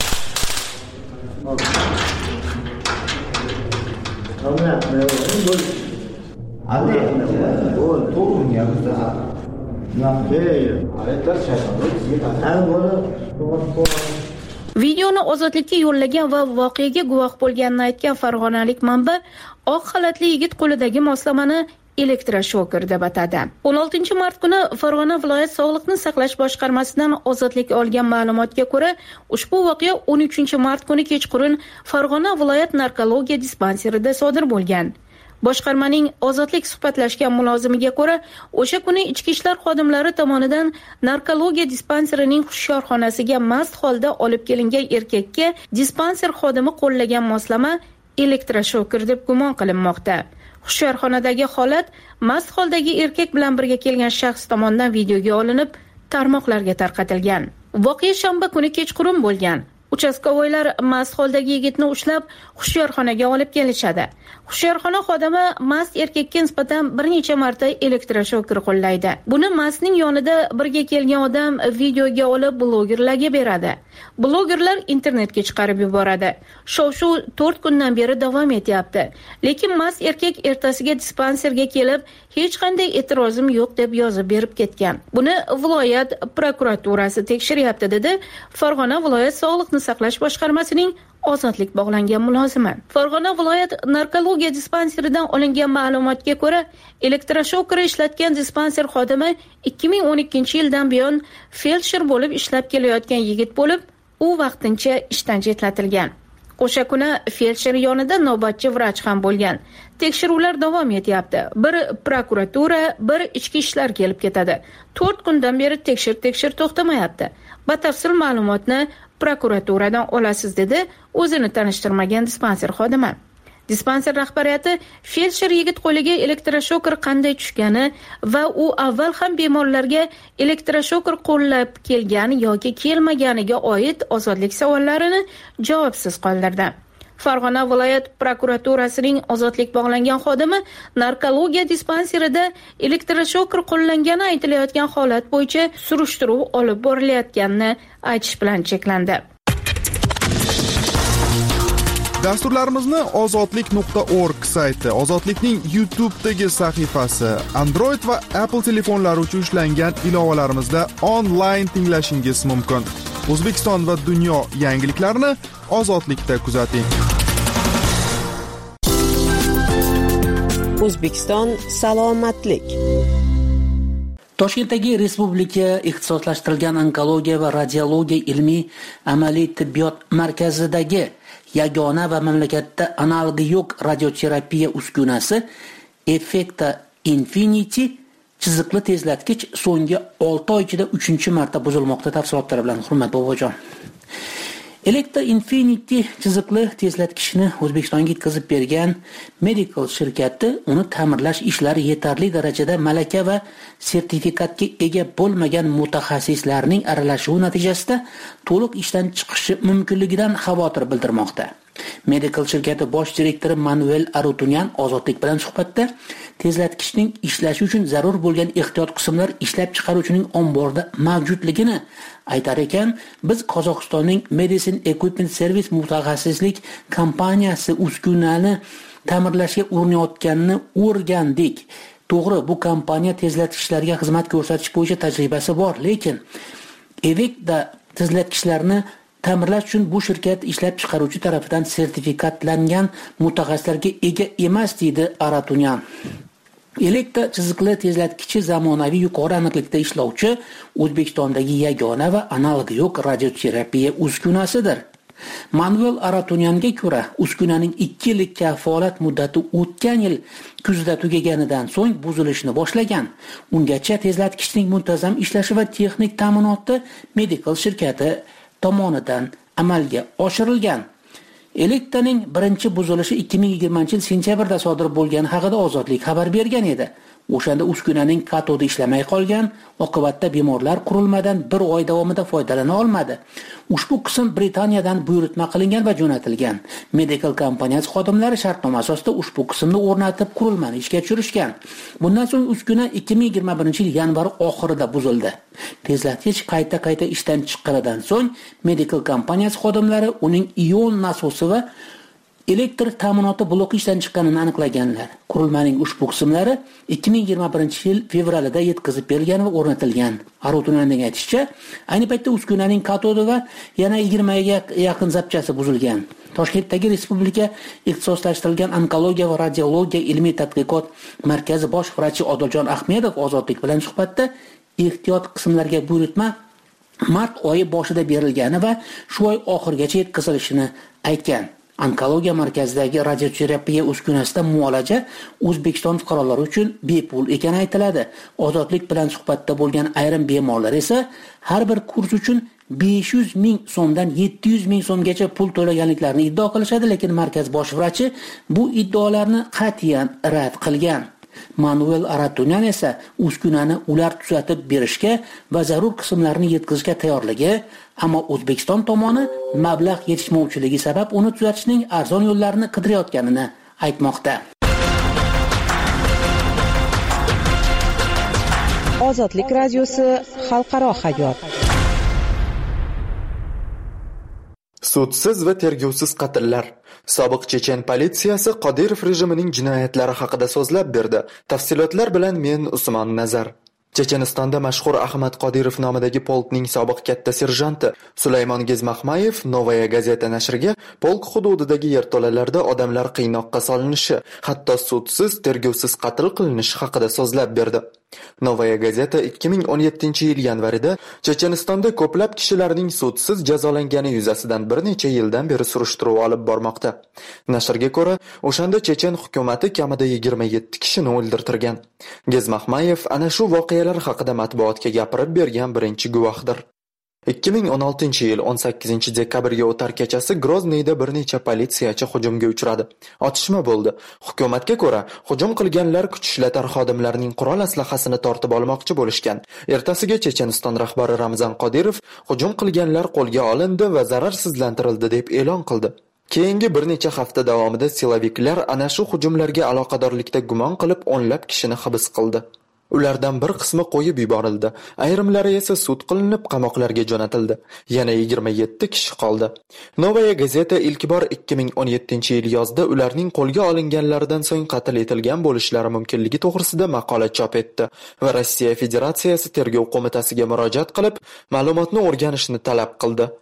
Videoni ozodlikka yo'llagan va voqeaga guvoh bo'lganini aytgan farg'onalik manba oq xolatli yigit qo'lidagi moslamani elektroshoker deb atadi. 16 mart kuni Farg'ona viloyat Sog'liqni saqlash boshqarmasidan ozodlik olgan ma'lumotga ko'ra, ushbu voqea 13 mart kuni kechqurun Farg'ona viloyat narkologiya dispanserida sodir bo'lgan. Boshqarmaning ozodlik suhbatlashgan mulozimiga ko'ra, o'sha kuni ichki ishlar xodimlari tomonidan narkologiya dispanserining hushyorxonasiga mast holda olib kelingan erkakka dispanser xodimi qo'llagan moslama elektroshoker deb gumon qilinmoqda. Hushyorxonadagi holat mast holdagi erkak bilan birga kelgan shaxs tomonidan videoga olinib, tarmoqlarga tarqatilgan. Voqea shanba kuni kechqurun bo'lgan. Uchastkovoylar mast holdagi yigitni ushlab hushyorxonaga olib kelishadi. Hushyorxona xodimi mast erkakka nisbatan bir necha marta elektroshoker qo'llaydi. Buni mastning yonida birga kelgan odam videoga olib blogerlarga beradi. Blogerlar internetga chiqarib yuboradi. Shov-shuv 4 kundan beri davom etyapti. Lekin mast erkak ertasiga dispanserga kelib, hech qanday e'tirozim yo'q deb yozib berib ketgan. Buni viloyat prokuraturasi tekshiryapti, dedi Farg'ona viloyat Sog'liqni saqlash boshqarmasining ozodlik bog'langan mulozimi. Farg'ona viloyat narkologiya dispanseridan olingan ma'lumotga ko'ra, elektroshoker ishlatgan dispanser xodimi 2012-yildan buyon feldsher bo'lib ishlab kelayotgan yigit bo'lib, u vaqtincha ishdan chetlatilgan. O'sha kuni feldsher yonida navbatchi vrach ham bo'lgan. Tekshiruvlar davom etyapti. Bir prokuratura, bir ichki ishlar kelib ketadi. 4 kundan beri tekshir to'xtamayapti. Batafsil ma'lumotni prokuraturadan olasiz, dedi o'zini tanishtirmagan dispanser xodimi. Dispanser rahbariyati feldsher yigit qo'liga elektroshoker qanday tushgani va u avval ham bemorlarga elektroshoker qo'llab kelgan yoki kelmaganiga oid ozodlik savollarini javobsiz qoldirdi. Farg'ona viloyat prokuraturasining ozodlik bog'langan xodimi narkologiya dispanserida elektroshoker qo'llangani aytilayotgan holat bo'yicha surishtiruv olib borilayotganini aytish bilan cheklandi. Dasturlarimizni ozodlik.org sayti, Ozodlikning YouTube'dagi sahifasi, Android va Apple telefonlari uchun ishlangan ilovalarimizda onlayn tinglashingiz mumkin. O'zbekiston va dunyo yangiliklarini Ozodlikda kuzating. O'zbekiston salomatlik. Toshkentdagi Respublika ixtisoslashtirilgan onkologiya va radiologiya ilmiy amaliy tibbiyot markazidagi yagona va mamlakatda analogi yo'q radioterapiya uskunasi Effecta Infinity chiziqli tezlatkich so'nggi 6 oy ichida 3-marta buzilmoqda. Tafsilotlari bilan Hurmat bobojon. Effecta Infinity chiziqli tezlatkichni O'zbekistonga yetkazib bergan Medical shirkati uni ta'mirlash ishlari yetarli darajada malaka va sertifikatga ega bo'lmagan mutaxassislarning aralashuvi natijasida to'liq ishdan chiqishi mumkinligidan xavotir bildirmoqda. Medical shirkati bosh direktori Manuel Arutunyan Ozodlik bilan suhbatda tezlatkichning ishlashi uchun zarur bo'lgan ehtiyot qismlar ishlab chiqaruvchining omborida mavjudligini aytar ekan, biz Qozog'istonning Medicine Equipment Service mutaxassislik kompaniyasi uskunani ta'mirlashga urinayotganini o'rgandik. To'g'ri, bu kompaniya tezlatkichlarga xizmat ko'rsatish bo'yicha tajribasi bor, lekin Effecta tezlatkichlarni ta'mirlash uchun bu shirkat ishlab chiqaruvchi tarafidan sertifikatlangan mutaxassislarga ega emas, deydi Aratunyan. Effecta chiziqli tezlatkichi zamonaviy yuqori aniqlikda ishlovchi O'zbekistondagi yagona va analogi yo'q radioterapiya uskunasidir. Manuel Aratunyanga ko'ra, uskunaning 2 yillik kafolat muddati o'tgan yil kuzda tugaganidan so'ng buzilishni boshlagan. Ungacha tezlatkichning muntazam ishlashi va texnik ta'minoti Medical shirkati tomonidan amalga oshirilgan. Effectaning birinchi buzilishi 2020-yil sentyabrda sodir bo'lgani haqida Ozodlik xabar bergan edi. O'shanda uskunaning katodi ishlamay qolgan, oqibatda bemorlar qurilmadan 1 oy davomida foydalana olmadi. Ushbu qism Britaniyadan buyurtma qilingan va jo'natilgan. Medical kompaniyasi xodimlari shartnoma asosida ushbu qismni o'rnatib qurilmani ishga tushirishgan. Bundan so'ng uskuna 2021-yil yanvar oxirida buzildi. Tezlatkich qayta ishdan chiqqanidan so'ng Medical kompaniyasi xodimlari uning ion nasosi va elektr ta'minoti bloki ishdan chiqqanini aniqlaganlar. Qurilmaning ushbu qismlari 2021-yil fevralida yetkazib berilgan va o'rnatilgan. Arutunyanning aytishicha, ayni paytda uskunaning katodi va yana 20 ga yaqin zapchasi buzilgan. Toshkentdagi Respublika ixtisoslashtirilgan onkologiya va radiologiya ilmiy tadqiqot markazi bosh vrachi Odiljon Ahmedov Ozodlik bilan suhbatda ehtiyot qismlarga buyurtma mart oyi boshida berilgani va shu oy oxirigacha yetkazilishini aytgan. Onkologiya markazidagi radioterapiya uskunasida muolaja O'zbekiston fuqarolari uchun bepul ekani aytiladi. Ozodlik bilan suhbatda bo'lgan ayrim bemorlar esa har bir kurs uchun 500 ming so'mdan 700 ming so'mgacha pul to'laganliklarini iddao qilishadi, lekin markaz bosh vrachi bu iddaolarni qat'iyan rad qilgan. Manuel Aratunyan esa uskunani ular tuzatib berishga va zarur qismlarni yetkazishga tayyorligi, ammo O'zbekiston tomoni mablag' yetishmovchiligi sabab uni tuzatishning arzon yo'llarini qidirayotganini aytmoqda. Ozodlik radiosi xalqaro hayot. Sudsiz va tergovsiz qatllar. Sobiq chechen politsiyasi Qodirov rejimining jinoyatlari haqida so'zlab berdi. Tafsilotlar bilan men Usmon Nazar. Chechenistonda mashhur Ahmad Qodirov nomidagi polkning sobiq katta serjanti Sulaymon Gezmaxmayev Novaya gazeta nashriga polk hududidagi yerto'lalarda odamlar qiynoqqa solinishi, hatto sudsiz, tergovsiz qatl qilinishi haqida so'zlab berdi. Novaya gazeta 2017-yil yanvarida Chechenistonda ko'plab kishilarning sudsiz jazolangani yuzasidan bir necha yildan beri surishtiruv olib bormoqda. Nashrga ko'ra, o'shanda chechen hukumatı kamida 27 kishini o'ldirtirgan. Gezmaxmayev ana shu voqealar haqida matbuotga gapirib bergan birinchi guvohdir. 2016-yil 18-dekabrga o'tar kechasi Grozniyda bir necha politsiyachi hujumga uchradi. Otishma bo'ldi. Hukumatga ko'ra, hujum qilganlar kuch ishlatar xodimlarining qurol aslahasini tortib olmoqchi bo'lishgan. Ertasiga Checheniston rahbari Ramzan Qodirov hujum qilganlar qo'lga olindi va zararsizlantirildi deb e'lon qildi. Keyingi bir necha hafta davomida siloviklar ana shu hujumlarga aloqadorlikda gumon qilib o'nlab kishini hibs qildi. Ulardan bir qismi qo'yib yuborildi, ayrimlari esa sud qilinib qamoqlarga jo'natildi. Yana 27 kishi qoldi. Novaya gazeta ilk bor 2017-yil yozda ularning qo'lga olinganlaridan so'ng qatl etilgan bo'lishlari mumkinligi to'g'risida maqola chop etdi va Rossiya Federatsiyasi tergov qo'mitasiga murojaat qilib, ma'lumotni o'rganishni talab qildi.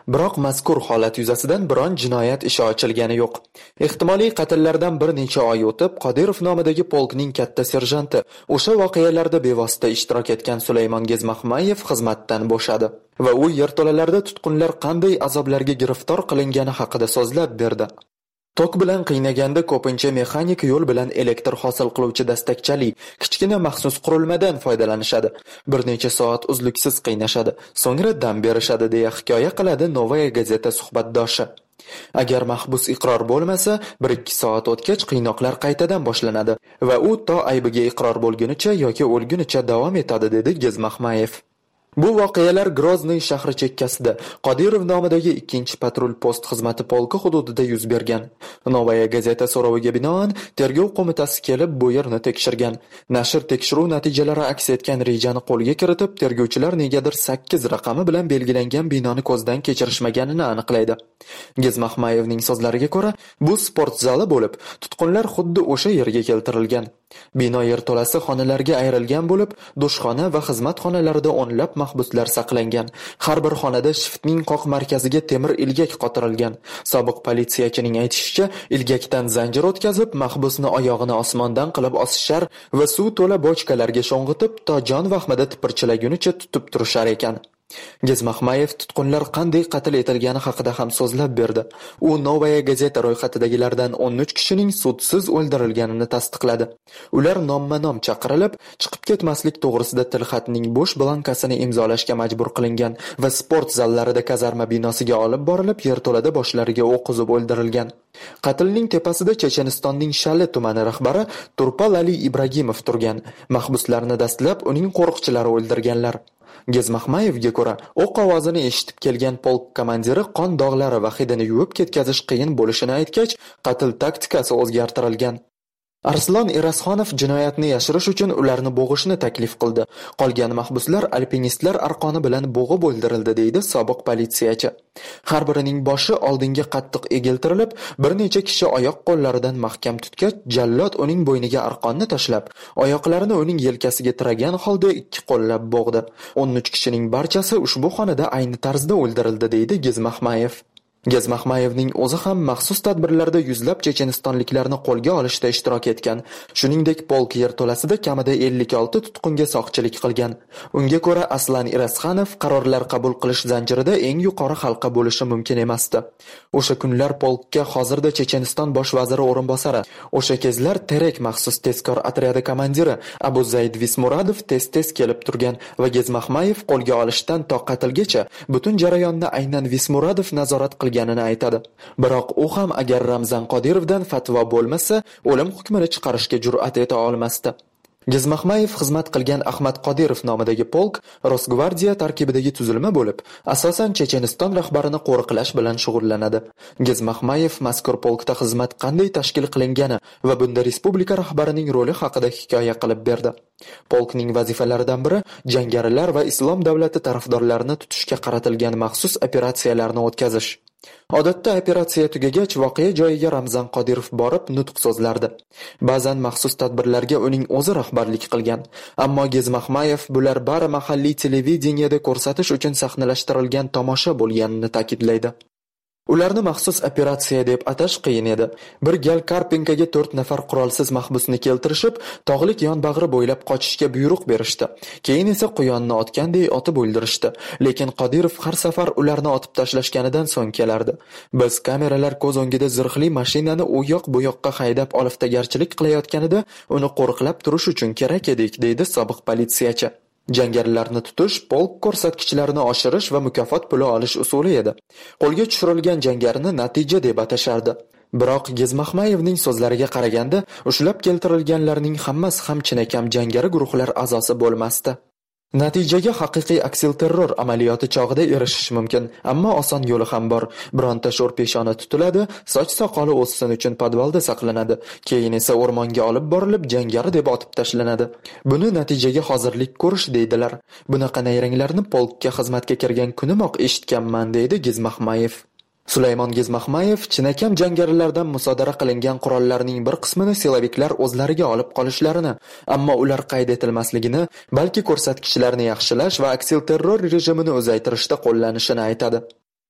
Biroq mazkur holat yuzasidan biron jinoyat ishi ochilgani yo'q. Ehtimoliy qatllardan bir necha oy o'tib, Qodirov nomidagi polkning katta serjanti o'sha voqealarda bevosita ishtirok etgan Sulaymon Gezmahmayev xizmatdan bo'shadi va u yerto'lalarda tutqunlar qanday azoblarga giriftor qilingani haqida so'zlab berdi. Tok bilan qiynaganda ko'pincha mexanik yo'l bilan elektr hosil qiluvchi dastakchali kichkina maxsus qurilmadan foydalanishadi. Bir necha soat uzluksiz qiynashadi, so'ngra dam berishadi deya hikoya qiladi Novaya gazeta suhbatdoshi. Agar mahbus iqror bo'lmasa, 1-2 soat o'tgach qiynoqlar qaytadan boshlanadi va u to aybiga iqror bo'lgunicha yoki o'lgunicha davom etadi, dedi Gezmahmayev. Bu voqealar Grozny shahri chekkasida Qodirov nomidagi 2-patrul post xizmati polki hududida yuz bergan. Novaya gazeta so'roviga binoan tergov qo'mitasi kelib bu yerni tekshirgan. Nashr tekshiruv natijalari aks etgan rejani qo'lga kiritib, tergovchilar negadir 8 raqami bilan belgilangan binoni ko'zdan kechirishmaganini aniqlaydi. Gezmahmayevning so'zlariga ko'ra, bu sport zali bo'lib, tutqunlar xuddi o'sha yerga keltirilgan. Bino yerto'lasi xonalarga ayrilgan bo'lib, dushxona va xizmat xonalarida o'nlab mahbuslar saqlangan. Har bir xonada shiftning qoq markaziga temir ilgak qotirilgan. Sobiq politsiyachining aytishicha, ilgakdan zanjir o'tkazib, mahbusni oyog'ini osmondan qilib osishar va suv to'la bochkalarga sho'ng'itib, to jon vahmida tipirchilagunicha tutib turishar ekan. Gezmahmayev tutqunlar qanday qatl etilgani haqida ham so'zlab berdi. U Novaya gazeta ro'yxatidagilardan 13 kishining sudsiz o'ldirilganini tasdiqladi. Ular nomma-nom chaqirilib, chiqib ketmaslik to'g'risida tilxatning bo'sh blankasini imzolashga majbur qilingan va sport zallarida kazarma binosiga olib borilib, yerto'lada boshlariga o'q uzib o'ldirilgan. Qatlning tepasida Chechenistonning Shali tumani rahbari Turpal Ali Ibragimov turgan. Mahbuslarni dastlab uning qo'riqchilari o'ldirganlar. Gezmahmayevga ko'ra, o'q ovozini eshitib kelgan polk komandiri qon dog'lari va hidini yuvib ketkazish qiyin bo'lishini aytgach, qatl taktikasi o'zgartirilgan. Arslon Erasxonov jinoyatni yashirish uchun ularni bo'g'ishni taklif qildi. Qolgan mahbuslar alpinistlar arqoni bilan bo'g'ib o'ldirildi, deydi sobiq politsiyachi. Har birining boshi oldinga qattiq egiltirilib, bir necha kishi oyoq qo'llaridan mahkam tutgach, jallod uning bo'yniga arqonni tashlab, oyoqlarini uning yelkasiga tiragan holda 2 qo'llab bo'g'di. 13 kishining barchasi ushbu xonada ayni tarzda o'ldirildi, deydi Gezmahmayev. Gezmahmayevning o'zi ham maxsus tadbirlarda yuzlab chechenistonliklarni qo'lga olishda ishtirok etgan. Shuningdek, polk yerto'lasida kamida 56 tutqunga soqchilik qilgan. Unga ko'ra, Aslan Irasxanov qarorlar qabul qilish zanjirida eng yuqori halqa bo'lishi mumkin emasdi. O'sha kunlar polkka hozirda Checheniston bosh vaziri o'rinbosari, o'sha kezlar Terek maxsus tezkor otryadi komandiri Abu Zayd Vismuradov tez-tez kelib turgan va Gezmahmayev qo'lga olishdan to qatlgacha butun jarayonni aynan Vismuradov nazorat qilganini aytadi. Biroq u ham agar Ramzan Qodirovdan fatvo bo'lmasa, o'lim hukmini chiqarishga jur'at eta olmasdi. Gezmahmayev xizmat qilgan Ahmad Qodirov nomidagi polk Rosgvardiya tarkibidagi tuzilma bo'lib, asosan Checheniston rahbarini qo'riqlash bilan shug'ullanadi. Gezmahmayev mazkur polkda xizmat qanday tashkil qilingani va bunda respublika rahbarining roli haqida hikoya qilib berdi. Polkning vazifalaridan biri jangarilar va islom davlati tarafdorlarini tutishga qaratilgan maxsus operatsiyalarni o'tkazish. Odatda operatsiya tugagach voqea joyiga Ramzan Qodirov borib nutq so'zlardi. Ba'zan maxsus tadbirlarga uning o'zi rahbarlik qilgan. Ammo Gezmahmayev bular bari mahalliy televideniyada ko'rsatish uchun sahnalashtirilgan tomosha bo'lganini ta'kidlaydi. Ularni maxsus operatsiya deb atash qiyin edi. Bir gal Karpinkaga 4 nafar qurolsiz mahbusni keltirishib, tog'lik yonbag'ri bo'ylab qochishga buyruq berishdi. Keyin esa quyonni otganday otib o'ldirishdi. Lekin Qodirov har safar ularni otib tashlashganidan so'ng kelardi. Biz kameralar ko'z o'ngida zirhli mashinani u yoq bu yoqqa haydab oliftagarchilik qilayotganida uni qo'riqlab turish uchun kerak edik, deydi sobiq politsiyachi. Jangarilarni tutish, polk ko'rsatkichlarini oshirish va mukofot puli olish usuli edi. Qo'lga tushirilgan jangarini natija deb atashardi. Biroq Gezmahmayevning so'zlariga qaraganda, ushlab keltirilganlarning hammasi ham chinakam jangari guruhlar a'zosi bo'lmasdi. Natijaga haqiqiy aksilterror amaliyoti chog'ida erishish mumkin, ammo oson yo'li ham bor. Bironta sho'r peshona tutiladi, soch soqoli o'ssin uchun podvalda saqlanadi, keyin esa o'rmonga olib borilib jangari deb otib tashlanadi. Buni natijaga hozirlik ko'rish deydilar. Bunaqa nayranglarni polkka xizmatga kirgan kunimoq eshitganman, deydi Gezmahmayev. Sulaymon Gezmahmayev chinakam jangarilardan musodara qilingan qurollarning bir qismini silaviklar o'zlariga olib qolishlarini, ammo ular qayd etilmasligini, balki ko'rsatkichlarni yaxshilash va aksilterror rejimini uzaytirishda qo'llanishini aytadi.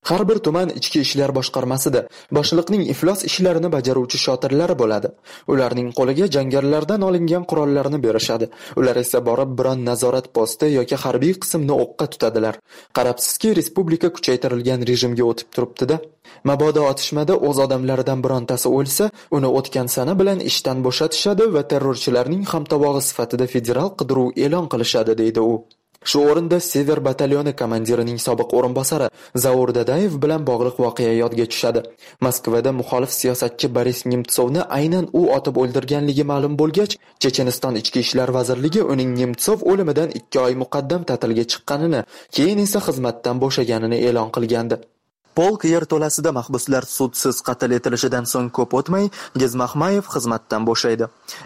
Har bir tuman ichki ishlar boshqarmasida boshliqning iflos ishlarini bajaruvchi shotirlari bo'ladi. Ularning qo'liga jangarilardan olingan qurollarni berishadi. Ular esa borib biron nazorat posti yoki harbiy qismni o'qqa tutadilar. Qarabsizki, respublika kuchaytirilgan rejimga o'tib turibdi-da. Mabodo otishmada o'z odamlaridan birontasi o'lsa, uni o'tgan sana bilan ishdan bo'shatishadi va terrorchilarning hamtovog'i sifatida federal qidiruv e'lon qilishadi, deydi u. Shu o'rinda Sever batalyoni komandirining sobiq o'rinbosari Zaur Dadayev bilan bog'liq voqea yodga tushadi. Moskvada muxolif siyosatchi Boris Nemtsovni aynan u otib o'ldirganligi ma'lum bo'lgach, Checheniston ichki ishlar vazirligi uning Nemtsov o'limidan 2 oy muqaddam ta'tilga chiqqanini, keyin esa xizmatdan bo'shaganini e'lon qilgandi. Polk yerto'lasida mahbuslar sudsiz qatl etilishidan so'ng ko'p o'tmay Gezmaxmayev xizmatdan bo'shaydi.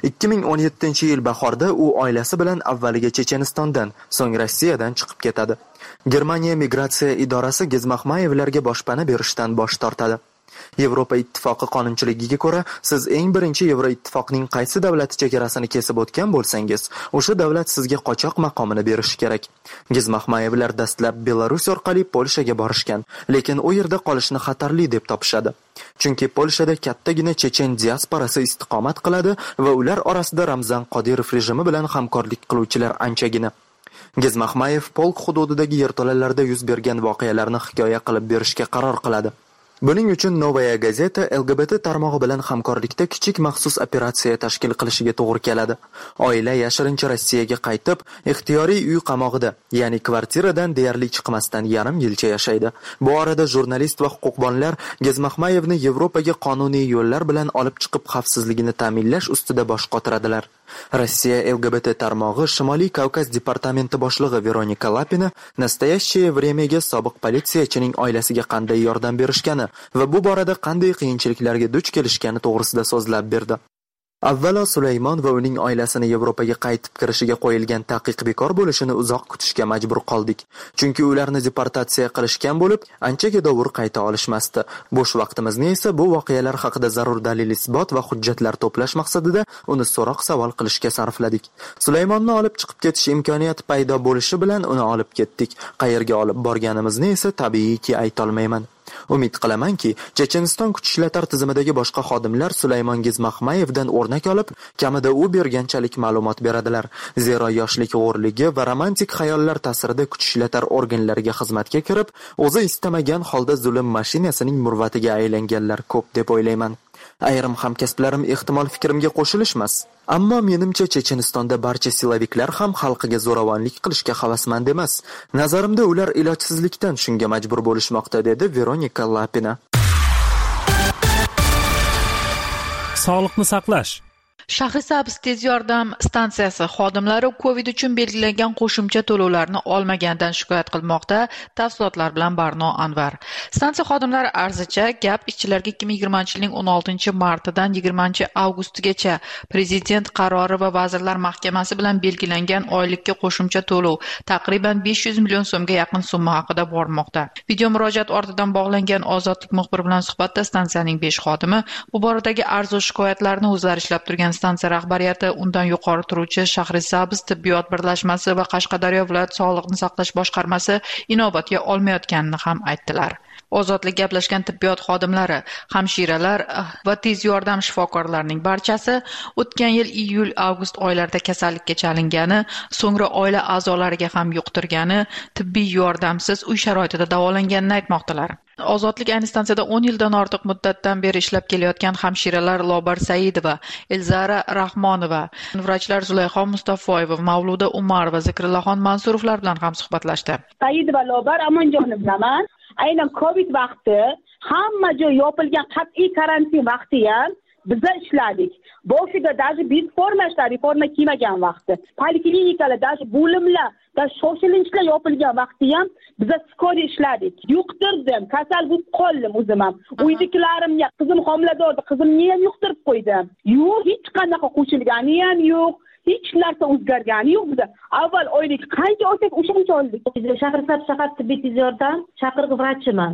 2017-yil bahorda u oilasi bilan avvaliga Chechenistondan, so'ng Rossiyadan chiqib ketadi. Germaniya migratsiya idorasi Gezmaxmayevlarga boshpana berishdan bosh tortadi. Yevropa ittifoqi qonunchiligiga ko'ra, siz eng birinchi Yevroittifoqning qaysi davlati chegarasini kesib o'tgan bo'lsangiz, o'sha davlat sizga qochoq maqomini berishi kerak. Gezmaxmayevlar dastlab Belarus orqali Polshaga borishgan, lekin u yerda qolishni xatarli deb topishadi. Chunki Polshada kattagina chechen diasporasi istiqomat qiladi va ular orasida Ramzan Qodirov rejimi bilan hamkorlik qiluvchilar anchagina. Gezmaxmayev Polk hududidagi yerto'lalarda yuz bergan voqealarni hikoya qilib berishga qaror qiladi. Buning uchun Novaya gazeta LGBT tarmog'i bilan hamkorlikda kichik maxsus operatsiya tashkil qilishiga to'g'ri keladi. Oila yashirincha Rossiyaga qaytib, ixtiyoriy uy qamog'ida, ya'ni kvartiradan deyarli chiqmasdan yarim yilcha yashaydi. Bu orada jurnalist va huquqbonlar Gezmaxmayevni Yevropaga qonuniy yo'llar bilan olib chiqib xavfsizligini ta'minlash ustida bosh qotiradilar. Rossiya LGBT tarmog'i Shimoliy Kavkaz departamenti boshlig'i Veronika Lapina nastoящее vremyaga sobiq politsiyachining oilasiga qanday yordam berishgani va bu borada qanday qiyinchiliklarga duch kelishgani to'g'risida so'zlab berdi. Avvalo Sulaymon va uning oilasini Yevropaga qaytib kirishiga qo'yilgan taqiq bekor bo'lishini uzoq kutishga majbur qoldik. Chunki ularni deportatsiya qilishgan bo'lib, anchaga dovur qayta olishmasdi. Bo'sh vaqtimizni esa bu voqealar haqida zarur dalil isbot va hujjatlar to'plash maqsadida uni so'roq savol qilishga sarfladik. Sulaymonni olib chiqib ketish imkoniyati paydo bo'lishi bilan uni olib ketdik. Qayerga olib borganimizni esa tabiiyki ayta olmayman. Umid qilamanki, Checheniston kuch ishlatar tizimidagi boshqa xodimlar Sulaymon Gezmaxmayevdan o'rnak olib, kamida u berganchalik ma'lumot beradilar. Zero yoshlik g'o'rligi va romantik xayollar ta'sirida kuch ishlatar organlariga xizmatga kirib, o'zi istamagan holda zulm mashinasining murvatiga aylanganlar ko'p deb o'ylayman. Ayrim hamkasblarim ehtimol fikrimga qo'shilishmas. Ammo menimcha Chechenistonda barcha silaviklar ham xalqiga zo'ravonlik qilishga havasmand emas. Nazarimda ular ilojsizlikdan shunga majbur bo'lishmoqda, dedi Veronika Lapina. Sog'liqni saqlash. Shahrisabz tez yordam stansiyasi xodimlari COVID uchun belgilangan qo'shimcha to'lovlarni olmagandan shikoyat qilmoqda. Tafsilotlar bilan Barno Anvar. Stansiya xodimlari arzicha gap ishchilarga 2020-yilning 16-martidan 20-avgustgacha Prezident qarori va Vazirlar Mahkamasi bilan belgilangan oylikka qo'shimcha to'lov taqriban 500 million so'mga yaqin summa haqida bormoqda. Video murojaat ortidan bog'langan Ozodlik muxbiri bilan suhbatda stansiyaning 5 xodimi bu boradagi arzu shikoyatlarni o'zlari ishlab turgan stansiya rahbariyati, undan yuqori turuvchi Shahrisabz tibbiyot birlashmasi va Qashqadaryo viloyat sog'liqni saqlash boshqarmasi inobatga olmayotganini ham aytdilar. Ozodlik gaplashgan tibbiyot xodimlari, hamshiralar va tez yordam shifokorlarining barchasi o'tgan yil iyul-avgust oylarida kasallikka chalingani, so'ngra oila a'zolariga ham yuqtirgani, tibbiy yordamsiz uy sharoitida davolanganini aytmoqdalar. Ozodlik ayni stansiyada 10 yildan ortiq muddatdan beri ishlab kelayotgan hamshiralar Lobar Saidova, Elzara Rahmonova, vrachlar Zulayxo Mustafoyeva, Mavluda Umarova, Zikrillaxon Mansurovlar bilan ham suhbatlashdi. Saidova Lobar Amonjonni bilaman. Aynan Covid vaqti hamma joy yopilgan, qat'iy karantin vaqti ham biza ishladik. Boshida даже biz reforma kiymagan vaqti. Poliklinikalar, даже bo'limlar, даже shoshilinchlar yopilgan vaqti ham biza skori ishladik. Yuqtirdim, kasal bo'lib qoldim o'zim ham. Uydagilarimga, qizim homilador edi, qizimni ham yuqtirib qo'ydim. Yo'q, hech qanaqa qo'shilgani ham yo'q. hech narsa o'zgargani yo'q bizda. Avval oylik qancha olsak o'shancha oldik. Shahrisabz shahar tibbiy tez yordam chaqiriq vrachiman.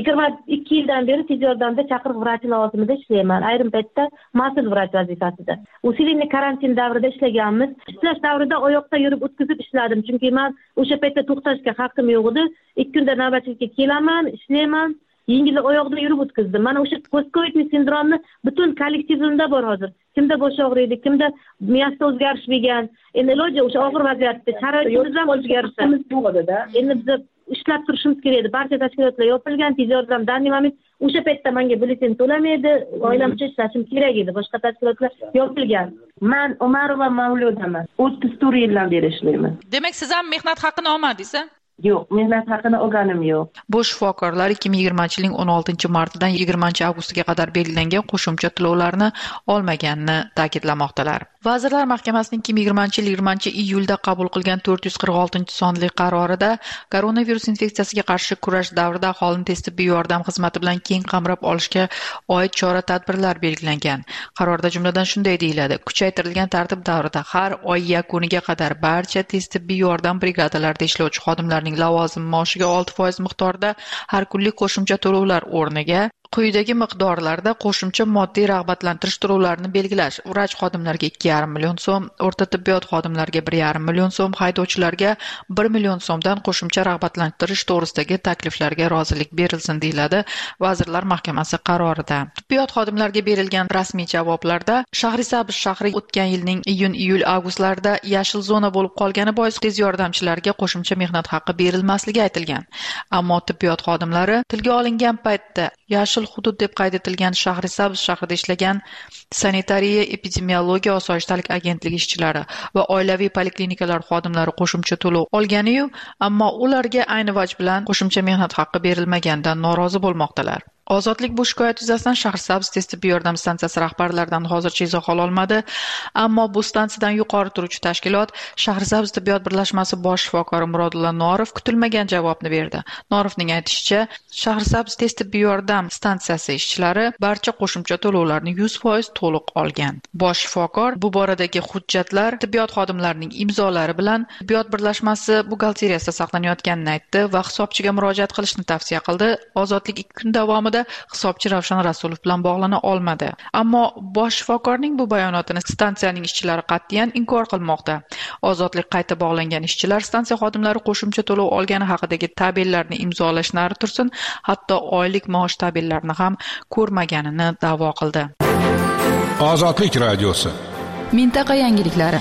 22 yildan beri tez yordamda chaqiriq vrachi lavozimida ishlayman. Ayrim paytda mas'ul vrach vazifasida. Usilinli karantin davrida ishlaganmiz. Ishlash davrida oyoqda yurib o'tkazib ishladim, chunki men o'sha paytda to'xtashga haqqim yo'q edi. 2 kunda navbatchilikka kelaman, ishlayman. Yengil oyoqda yurib o'tkazdim. Mana o'sha postkovidni sindromni butun kollektivimda bor hozir. Kimda bosh og'riydi, kimda miyasida o'zgarish bo'lgan. Endi iloji o'sha og'ir vaziyatda sharoitimiz ham o'zgarishimiz bo'ladi-da. Endi biz ishlab turishimiz kerak edi. Barcha tashkilotlar yopilgan, tez yordam danli moment o'sha paytda menga byulleten to'lamaydi, oilam uchun ishlashim kerak edi. Boshqa tashkilotlar yopilgan. Men Umarova Mavludaman. 34 yildan beri ishlayman. Demak, siz ham mehnat haqini olmadingiz-a? Yo'q, mehnat haqini olganim yo'q. Bu shifokorlar 2020-yilning 16-martidan 20-avgustiga qadar belgilangan qo'shimcha to'lovlarni olmaganini ta'kidlamoqdalar. Vazirlar Mahkamasining 2020-yil 20-iyulda qabul qilgan 446-sonli qarorida koronavirus infeksiyasiga qarshi kurash davrida aholini tez tibbiy yordam xizmati bilan keng qamrab olishga oid chora-tadbirlar belgilangan. Qarorda jumladan shunday deyiladi: kuchaytirilgan tartib davrida har oy yakuniga qadar barcha tez tibbiy yordam brigadalarida ishlovchi xodimlar lavozim maoshiga 6% miqdorda har kunlik qo'shimcha to'lovlar o'rniga quyidagi miqdorlarda qo'shimcha moddiy rag'batlantirish to'lovlarini belgilash: vrach xodimlarga 2,5 million so'm, o'rta tibbiyot xodimlariga 1,5 million so'm, haydovchilarga 1 million so'mdan qo'shimcha rag'batlantirish to'g'risidagi takliflarga rozilik berilsin, deyiladi Vazirlar Mahkamasi qarorida. Tibbiyot xodimlariga berilgan rasmiy javoblarda Shahrisabz shahri o'tgan yilning iyun-avgustlarida yashil zona bo'lib qolgani bois tez yordamchilarga qo'shimcha mehnat haqqi berilmasligi aytilgan. Ammo tibbiyot xodimlari tilga olingan paytda yashil hudud deb qayd etilgan Shahrisabz shahrida ishlagan sanitariya epidemiologiya osoyishtalik agentligi ishchilari va oilaviy poliklinikalar xodimlari qo'shimcha to'lov olgani-yu, ammo ularga ayni vaj bilan qo'shimcha mehnat haqqi berilmaganidan norozi bo'lmoqdalar. Ozodlik bu shikoyat yuzasidan Shahrisabz tez tibbiy yordam stansiyasi rahbarlaridan hozircha izoh ola olmadi, ammo bu stansiyadan yuqori turuvchi tashkilot Shahrisabz tibbiyot birlashmasi bosh shifokori Murodullo Norov kutilmagan javobni berdi. Norovning aytishicha, Shahrisabz tez tibbiy yordam stansiyasi ishchilari barcha qo'shimcha to'lovlarni 100% to'liq olgan. Bosh shifokor bu boradagi hujjatlar tibbiyot xodimlarining imzolari bilan tibbiyot birlashmasi buxgalteriyasida saqlanayotganini aytdi va hisobchiga murojaat qilishni tavsiya qildi. Ozodlik 2 kun davomida hisobchi Ravshan Rasulov bilan bog'lana olmadi. Ammo bosh shifokorning bu bayonotini stansiyaning ishchilari qat'iyan inkor qilmoqda. Ozodlik qayta bog'langan ishchilar stansiya xodimlari qo'shimcha to'lov olgani haqidagi tabellarni imzolashlari tursin, hatto oylik maosh tabellarini ham ko'rmaganini da'vo qildi. Ozodlik radiosi. Mintaqa yangiliklari.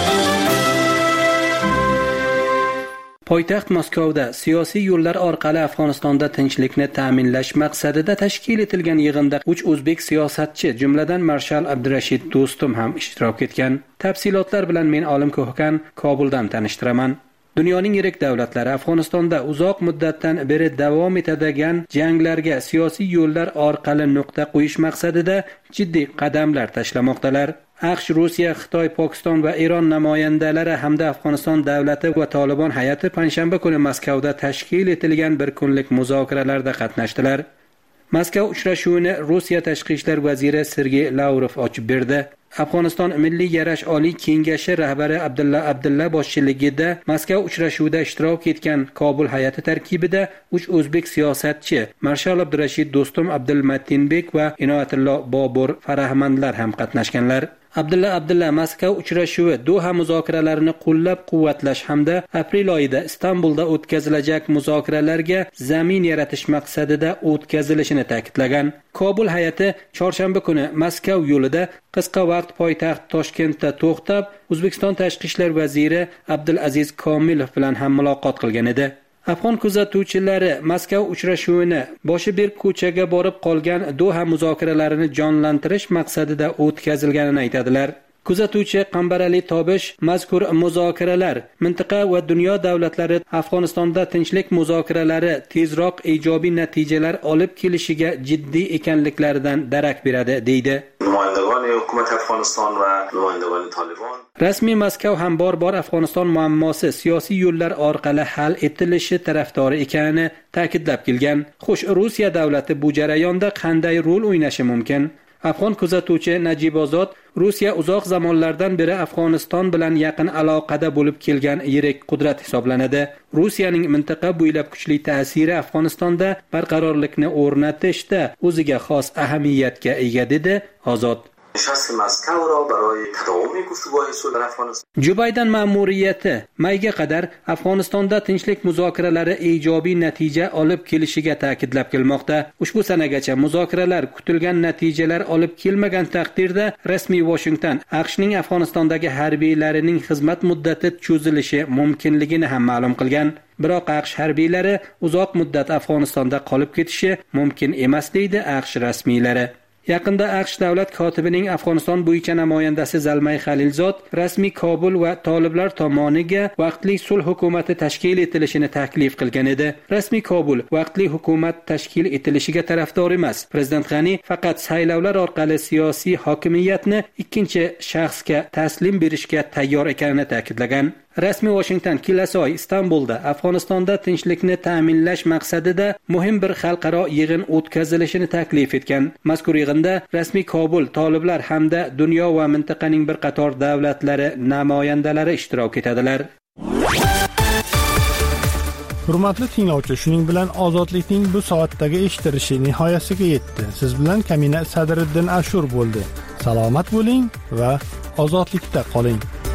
Poytaxt Moskvada siyosiy yo'llar orqali Afg'onistonda tinchlikni ta'minlash maqsadida tashkil etilgan yig'inda 3 o'zbek siyosatchi, jumladan marshal Abdurashid Do'stum ham ishtirok etgan. Tafsilotlar bilan men Olim Ko'hkan Kobuldan tanishtiraman. Dunyoning yirik davlatlari Afg'onistonda uzoq muddatdan beri davom etadigan janglarga siyosiy yo'llar orqali nuqta qo'yish maqsadida jiddiy qadamlar tashlamoqdalar. AQSh, Rossiya, Xitoy, Pokiston va Eron namoyandalari hamda Afg'oniston davlati va Tolibon hay'ati panshanba kuni Moskvada tashkil etilgan bir kunlik muzokaralarda qatnashdilar. Moskva uchrashuvini Rossiya tashqi ishlar vaziri Sergey Lavrov ochib berdi. Afg'oniston Milliy yarash oliy kengashi rahbari Abdulla boshchiligida Moskva uchrashuvida ishtirok etgan Kobul hay'ati tarkibida 3 o'zbek siyosatchi, marshal Abdurashid Do'stum Abdulmatinbek va Inoyatullo Bobur Farahmandlar ham qatnashganlar. Abdulla Moskva uchrashuvi Doha muzokaralarini qo'llab-quvvatlash hamda aprel oyida Istanbulda o'tkazilajak muzokaralarga zamin yaratish maqsadida o'tkazilishini ta'kidlagan. Kobul hay'ati chorshanba kuni Moskva yo'lida qisqa vaqt poytaxt Toshkentda to'xtab, O'zbekiston tashqi ishlar vaziri Abdulaziz Komilov bilan ham muloqot qilgan edi. Afg'on kuzatuvchilari Moskva uchrashuvini boshi berk ko'chaga borib qolgan Doha muzokaralarini jonlantirish maqsadida o'tkazilganini aytadilar. Kuzatuvchi Qambarali Tobish mazkur muzokaralar mintaqa va dunyo davlatlari Afg'onistonda tinchlik muzokaralari tezroq ijobiy natijalar olib kelishiga jiddiy ekanliklaridan darak beradi, deydi. Hukumat Afg'oniston va numayandagoni Tolibon. Rasmiy Moskva ham bor Afg'oniston muammosi siyosiy yo'llar orqali hal etilishi tarafdori ekanini ta'kidlab kelgan. Xo'sh, Rossiya davlati bu jarayonda qanday rol o'ynashi mumkin? Afg'on kuzatuvchi Najib Ozod Rossiya uzoq zamonlardan beri Afg'oniston bilan yaqin aloqada bo'lib kelgan yirik qudrat hisoblanadi. Rossiyaning mintaqa bo'ylab kuchli ta'siri Afg'onistonda barqarorlikni o'rnatishda o'ziga xos ahamiyatga ega dedi Ozod. Jo Bayden ma'muriyati mayga qadar Afg'onistonda tinchlik muzokaralari ijobiy natija olib kelishiga ta'kidlab kelmoqda. Ushbu sanagacha muzokaralar kutilgan natijalar olib kelmagan taqdirda rasmiy Washington AQShning Afg'onistondagi harbiylarining xizmat muddati cho'zilishi mumkinligini ham ma'lum qilgan. Biroq AQSh harbiylari uzoq muddat Afg'onistonda qolib ketishi mumkin emas deydi AQSh rasmiylari. Yaqinda AQSh davlat kotibining Afg'oniston bo'yicha namoyandasi Zalmay Xalilzod rasmiy Kobul va toliblar tomoniga vaqtli sulh hukumati tashkil etilishini taklif qilgan edi. Rasmiy Kobul vaqtli hukumat tashkil etilishiga tarafdor emas. Prezident G'ani faqat saylovlar orqali siyosiy hokimiyatni ikkinchi shaxsga taslim berishga tayyor ekanini ta'kidlagan. Rasmiy Washington kelasi oy Istanbulda Afg'onistonda tinchlikni ta'minlash maqsadida muhim bir xalqaro yig'in o'tkazilishini taklif etgan. Mazkur yig'inda rasmiy Kobul, toliblar hamda dunyo va mintaqaning bir qator davlatlari namoyandalari ishtirok etadilar. Hurmatli tinglovchi, shuning bilan ozodlikning bu soatdagi eshittirishi nihoyasiga yetdi. Siz bilan Kamina Sadriddin Ashur bo'ldi. Salomat bo'ling va ozodlikda qoling.